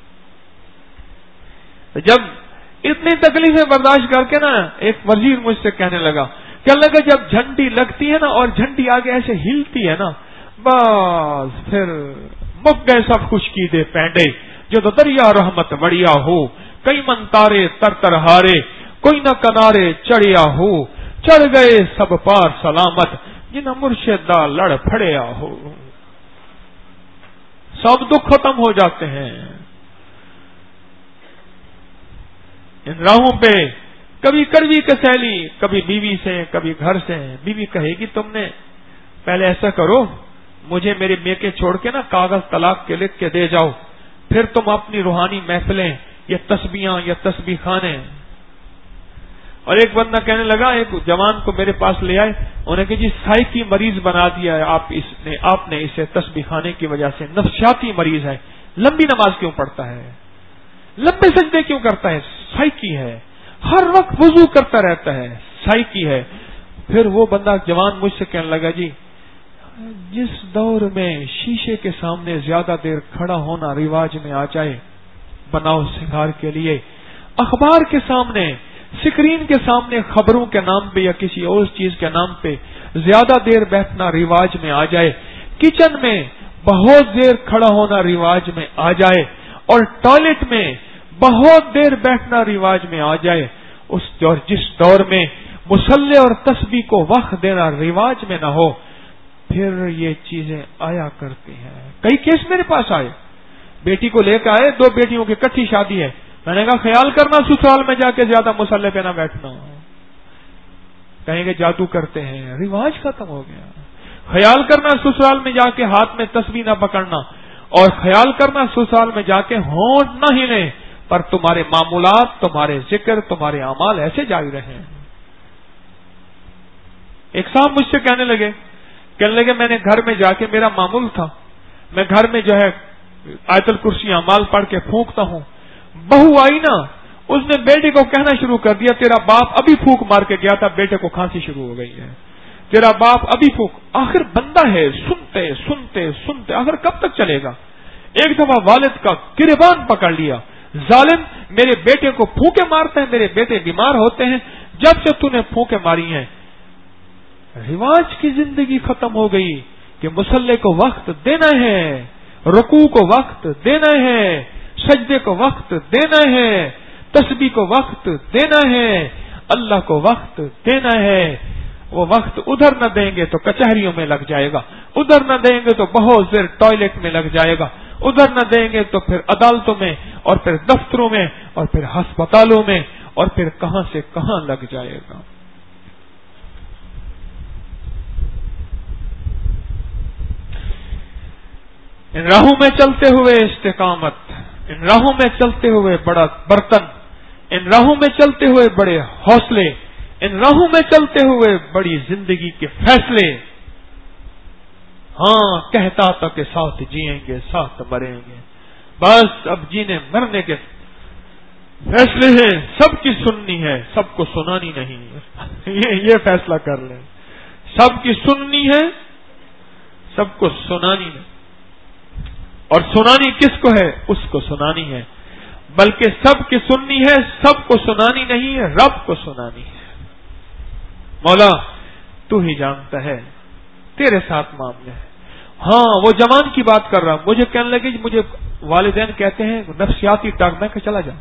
جب اتنی تکلیفیں برداشت کر کے نا ایک وزیر مجھ سے کہنے لگا جب جھنڈی لگتی ہے نا اور جھنڈی آگے ایسے ہلتی ہے نا، بس پھر مک گئے سب خشکی دے پینڈے. جو تو دریا رحمت بڑھیا ہو، کئی من تارے تر تر ہارے، کوئی نہ کنارے چڑھیا ہو. چڑھ گئے سب پار سلامت، جنہ مرشد دا لڑ پھڑیا ہو. سب دکھ ختم ہو جاتے ہیں. ان راہوں پہ کبھی کڑوی کسیلی، کبھی بیوی سے، کبھی گھر سے. بیوی کہے گی تم نے پہلے ایسا کرو، مجھے میرے میکے چھوڑ کے نا کاغذ طلاق کے لکھ کے دے جاؤ، پھر تم اپنی روحانی محفلیں یا تسبیحاں یا تسبیح خانے. اور ایک بندہ کہنے لگا، ایک جوان کو میرے پاس لے آئے، انہیں کہ جی سائیکی مریض بنا دیا ہے آپ نے اسے تسبیح خانے کی وجہ سے. نفسیاتی مریض ہے، لمبی نماز کیوں پڑھتا ہے، لمبے سجدے کیوں کرتا ہے؟ سائیکی ہے، ہر وقت وضو کرتا رہتا ہے، سائیکی ہے. پھر وہ بندہ جوان مجھ سے کہنے لگا، جی جس دور میں شیشے کے سامنے زیادہ دیر کھڑا ہونا رواج میں آ جائے بناؤ سنگار کے لیے، اخبار کے سامنے، سکرین کے سامنے خبروں کے نام پہ یا کسی اور چیز کے نام پہ زیادہ دیر بیٹھنا رواج میں آ جائے، کچن میں بہت دیر کھڑا ہونا رواج میں آ جائے، اور ٹوائلٹ میں بہت دیر بیٹھنا رواج میں آ جائے، جس دور میں مصلی اور تسبیح کو وقت دینا رواج میں نہ ہو، پھر یہ چیزیں آیا کرتی ہیں. کئی کیس میرے پاس آئے، بیٹی کو لے کے آئے، 2 بیٹیوں کی اکٹھی شادی ہے. میں نے کہا خیال کرنا سسرال میں جا کے زیادہ مصلی پہ نہ بیٹھنا، کہیں گے جادو کرتے ہیں. رواج ختم ہو گیا. خیال کرنا سسرال میں جا کے ہاتھ میں تسبیح نہ پکڑنا، اور خیال کرنا سسرال میں جا کے ہونٹ نہ ہلیں، پر تمہارے معمولات، تمہارے ذکر، تمہارے اعمال ایسے جاری رہیں. ایک صاحب مجھ سے کہنے لگے میں نے گھر میں جا کے، میرا معمول تھا میں گھر میں جو ہے آیت الکرسی اعمال پڑھ کے پھونکتا ہوں. بہو آئی نا، اس نے بیٹے کو کہنا شروع کر دیا، تیرا باپ ابھی پھونک مار کے گیا تھا، بیٹے کو کھانسی شروع ہو گئی ہے، تیرا باپ ابھی پھونک. آخر بندہ ہے، سنتے سنتے سنتے آخر کب تک چلے گا. ایک دفعہ والد کا گریبان پکڑ لیا، ظالم میرے بیٹے کو پھونکے مارتے ہیں، میرے بیٹے بیمار ہوتے ہیں، جب سے تو نے پھونکے ماری ہیں. رواج کی زندگی ختم ہو گئی کہ مصلی کو وقت دینا ہے، رکوع کو وقت دینا ہے، سجدے کو وقت دینا ہے، تسبیح کو وقت دینا ہے، اللہ کو وقت دینا ہے. وہ وقت ادھر نہ دیں گے تو کچہریوں میں لگ جائے گا، ادھر نہ دیں گے تو بہت دیر ٹوائلٹ میں لگ جائے گا، ادھر نہ دیں گے تو پھر عدالتوں میں، اور پھر دفتروں میں، اور پھر ہسپتالوں میں، اور پھر کہاں سے کہاں لگ جائے گا. ان راہوں میں چلتے ہوئے استقامت، ان راہوں میں چلتے ہوئے بڑا برتن، ان راہوں میں چلتے ہوئے بڑے حوصلے، ان راہوں میں چلتے ہوئے بڑی زندگی کے فیصلے. ہاں کہتا تھا کہ ساتھ جیئیں گے ساتھ مریں گے، بس اب جینے مرنے کے فیصلے ہیں، سب کی سننی ہے، سب کو سنانی نہیں. یہ فیصلہ کر لیں، سب کی سننی ہے، سب کو سنانی نہیں. اور سنانی کس کو ہے؟ اس کو سنانی ہے، بلکہ سب کی سننی ہے، سب کو سنانی نہیں ہے، رب کو سنانی ہے. مولا تو ہی جانتا ہے، تیرے ساتھ معاملے ہے. ہاں وہ جوان کی بات کر رہا ہوں، مجھے کہنے لگے مجھے والدین کہتے ہیں نفسیاتی ڈاکٹر، میں کہ چلا جاؤں.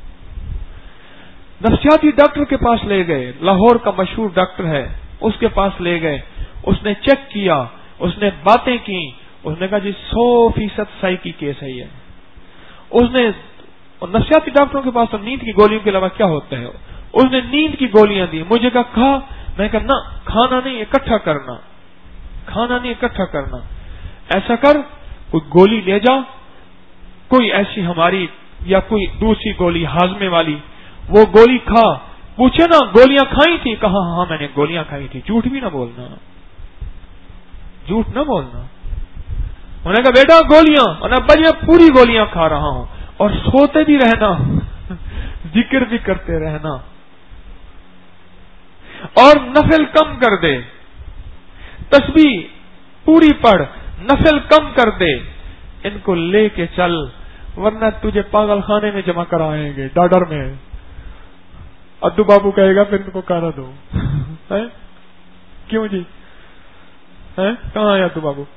نفسیاتی ڈاکٹر کے پاس لے گئے، لاہور کا مشہور ڈاکٹر ہے، اس کے پاس لے گئے، اس نے چیک کیا، اس نے باتیں کی، اس نے کہا جی 100% سائیکی کیس ہے یہ. اس نے نفسیاتی ڈاکٹروں کے پاس تو نیند کی گولیوں کے علاوہ کیا ہوتا ہے، اس نے نیند کی گولیاں دی. مجھے کہا میں کہا نہ، کھانا نہیں اکٹھا کرنا، کھانا نہیں اکٹھا کرنا. ایسا کر کوئی گولی لے جا، کوئی ایسی ہماری یا کوئی دوسری گولی ہاضمے والی، وہ گولی کھا، پوچھے نا گولیاں کھائی تھی، کہا ہاں میں نے گولیاں کھائی تھی، جھوٹ بھی نہ بولنا، جھوٹ نہ بولنا۔ انہوں نے کہا بیٹا گولیاں، ابا جی پوری گولیاں کھا رہا ہوں، اور سوتے بھی رہنا، ذکر بھی کرتے رہنا، اور نفل کم کر دے، تسبیح پوری پڑھ، نفل کم کر دے، ان کو لے کے چل، ورنہ تجھے پاگل خانے میں جمع کرائیں گے، ڈاڈر میں۔ ادو بابو کہے گا پھر ان کو کھانا دو۔ کیوں جی؟ کہاں آیا ادو بابو؟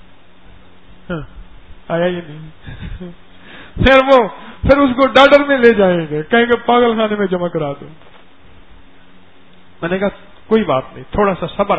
آیا ہی نہیں۔ پھر اس کو ڈاڈر میں لے جائیں گے، کہیں گے پاگل خانے میں جمع کرا دو۔ میں نے کہا کوئی بات نہیں، تھوڑا سا صبر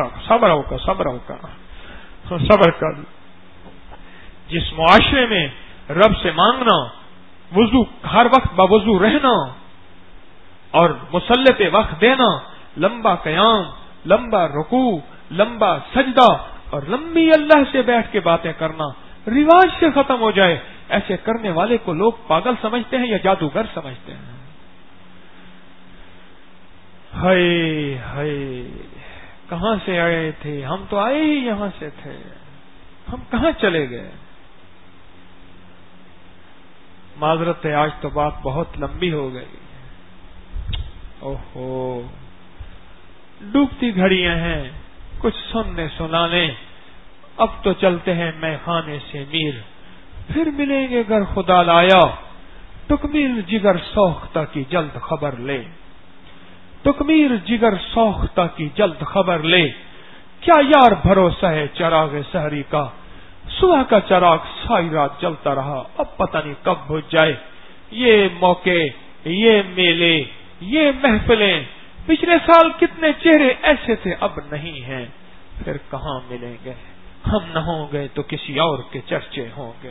کر۔ جس معاشرے میں رب سے مانگنا، وضو ہر وقت باوضو رہنا، اور مصلی پہ وقت دینا، لمبا قیام، لمبا رکوع، لمبا سجدہ، اور لمبی اللہ سے بیٹھ کے باتیں کرنا رواج سے ختم ہو جائے، ایسے کرنے والے کو لوگ پاگل سمجھتے ہیں یا جادوگر سمجھتے ہیں۔ ہائے ہائے، کہاں سے آئے تھے ہم؟ تو آئے ہی یہاں سے تھے، ہم کہاں چلے گئے؟ معذرت ہے، آج تو بات بہت لمبی ہو گئی۔ اوہو، ڈوبتی گھڑیاں ہیں، کچھ سننے سنانے، اب تو چلتے ہیں میں خانے سے میر، پھر ملیں گے گر خدا لایا، تکمیر جگر سوختہ کی جلد خبر لے، تکمیر جگر سوختہ کی جلد خبر لے، کیا یار بھروسہ ہے چراغ سحری کا، صبح کا چراغ ساری رات جلتا رہا، اب پتہ نہیں کب بجھ جائے، یہ موقع، یہ میلے، یہ محفلیں، پچھلے سال کتنے چہرے ایسے تھے اب نہیں ہیں، پھر کہاں ملیں گے، ہم نہ ہوں گے تو کسی اور کے چرچے ہوں گے۔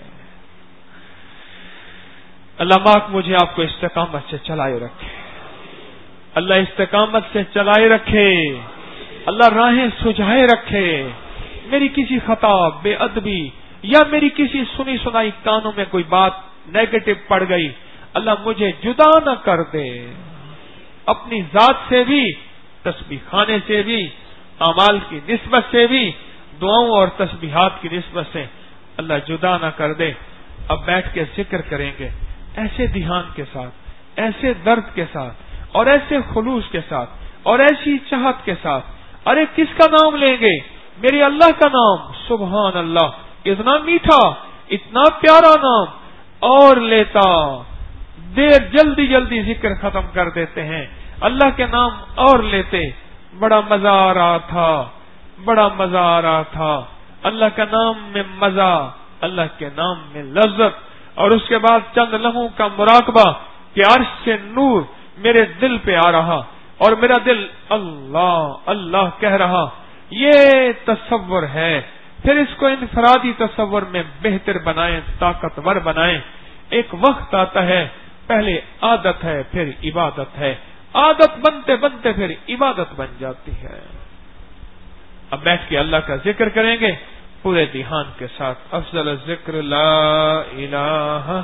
اللہ پاک مجھے آپ کو استقامت سے چلائے رکھے، اللہ استقامت سے چلائے رکھے، اللہ راہیں سجھائے رکھے، میری کسی خطا، بے ادبی، یا میری کسی سنی سنائی کانوں میں کوئی بات نیگیٹو پڑ گئی، اللہ مجھے جدا نہ کر دے، اپنی ذات سے بھی، تسبیح خانے سے بھی، اعمال کی نسبت سے بھی، دعاؤں اور تسبیحات کی نسبت سے اللہ جدا نہ کر دے۔ اب بیٹھ کے ذکر کریں گے ایسے دھیان کے ساتھ، ایسے درد کے ساتھ، اور ایسے خلوص کے ساتھ، اور ایسی چاہت کے ساتھ۔ ارے کس کا نام لیں گے؟ میرے اللہ کا نام، سبحان اللہ، اتنا میٹھا، اتنا پیارا نام، اور لیتا دیر جلدی جلدی ذکر ختم کر دیتے ہیں، اللہ کے نام اور لیتے، بڑا مزہ آ رہا تھا، بڑا مزہ آ رہا تھا، اللہ کا نام میں مزہ، اللہ کے نام میں لذت، اور اس کے بعد چند لمحوں کا مراقبہ کہ عرش سے نور میرے دل پہ آ رہا، اور میرا دل اللہ اللہ کہہ رہا، یہ تصور ہے۔ پھر اس کو انفرادی تصور میں بہتر بنائیں، طاقتور بنائیں۔ ایک وقت آتا ہے، پہلے عادت ہے، پھر عبادت ہے، عادت بنتے بنتے پھر عبادت بن جاتی ہے۔ اب بیٹھ کے اللہ کا ذکر کریں گے پورے دھیان کے ساتھ۔ افضل الذکر لا الہ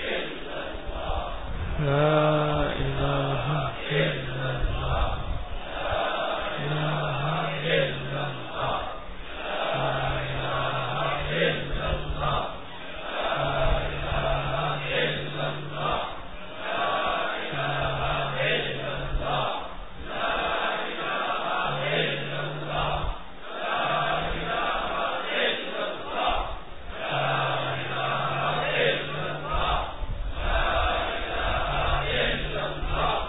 لا الہ الا اللہ، لا الہ الا اللہ، لا الہ الا اللہ، لا الہ الا اللہ، لا الہ الا اللہ، لا الہ الا اللہ، لا الہ الا اللہ، لا الہ الا اللہ، لا الہ الا اللہ،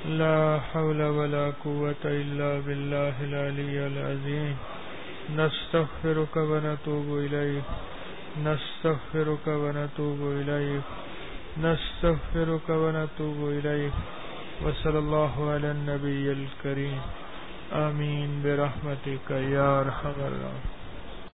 لا حول ولا قوة إلا بالله العلي العظيم. نستغفرك ونتوب إليك نستغفرك ونتوب إليك نستغفرك ونتوب إليك. وصلى الله على النبي الكريم. آمين برحمتك يا أرحم الراحمين.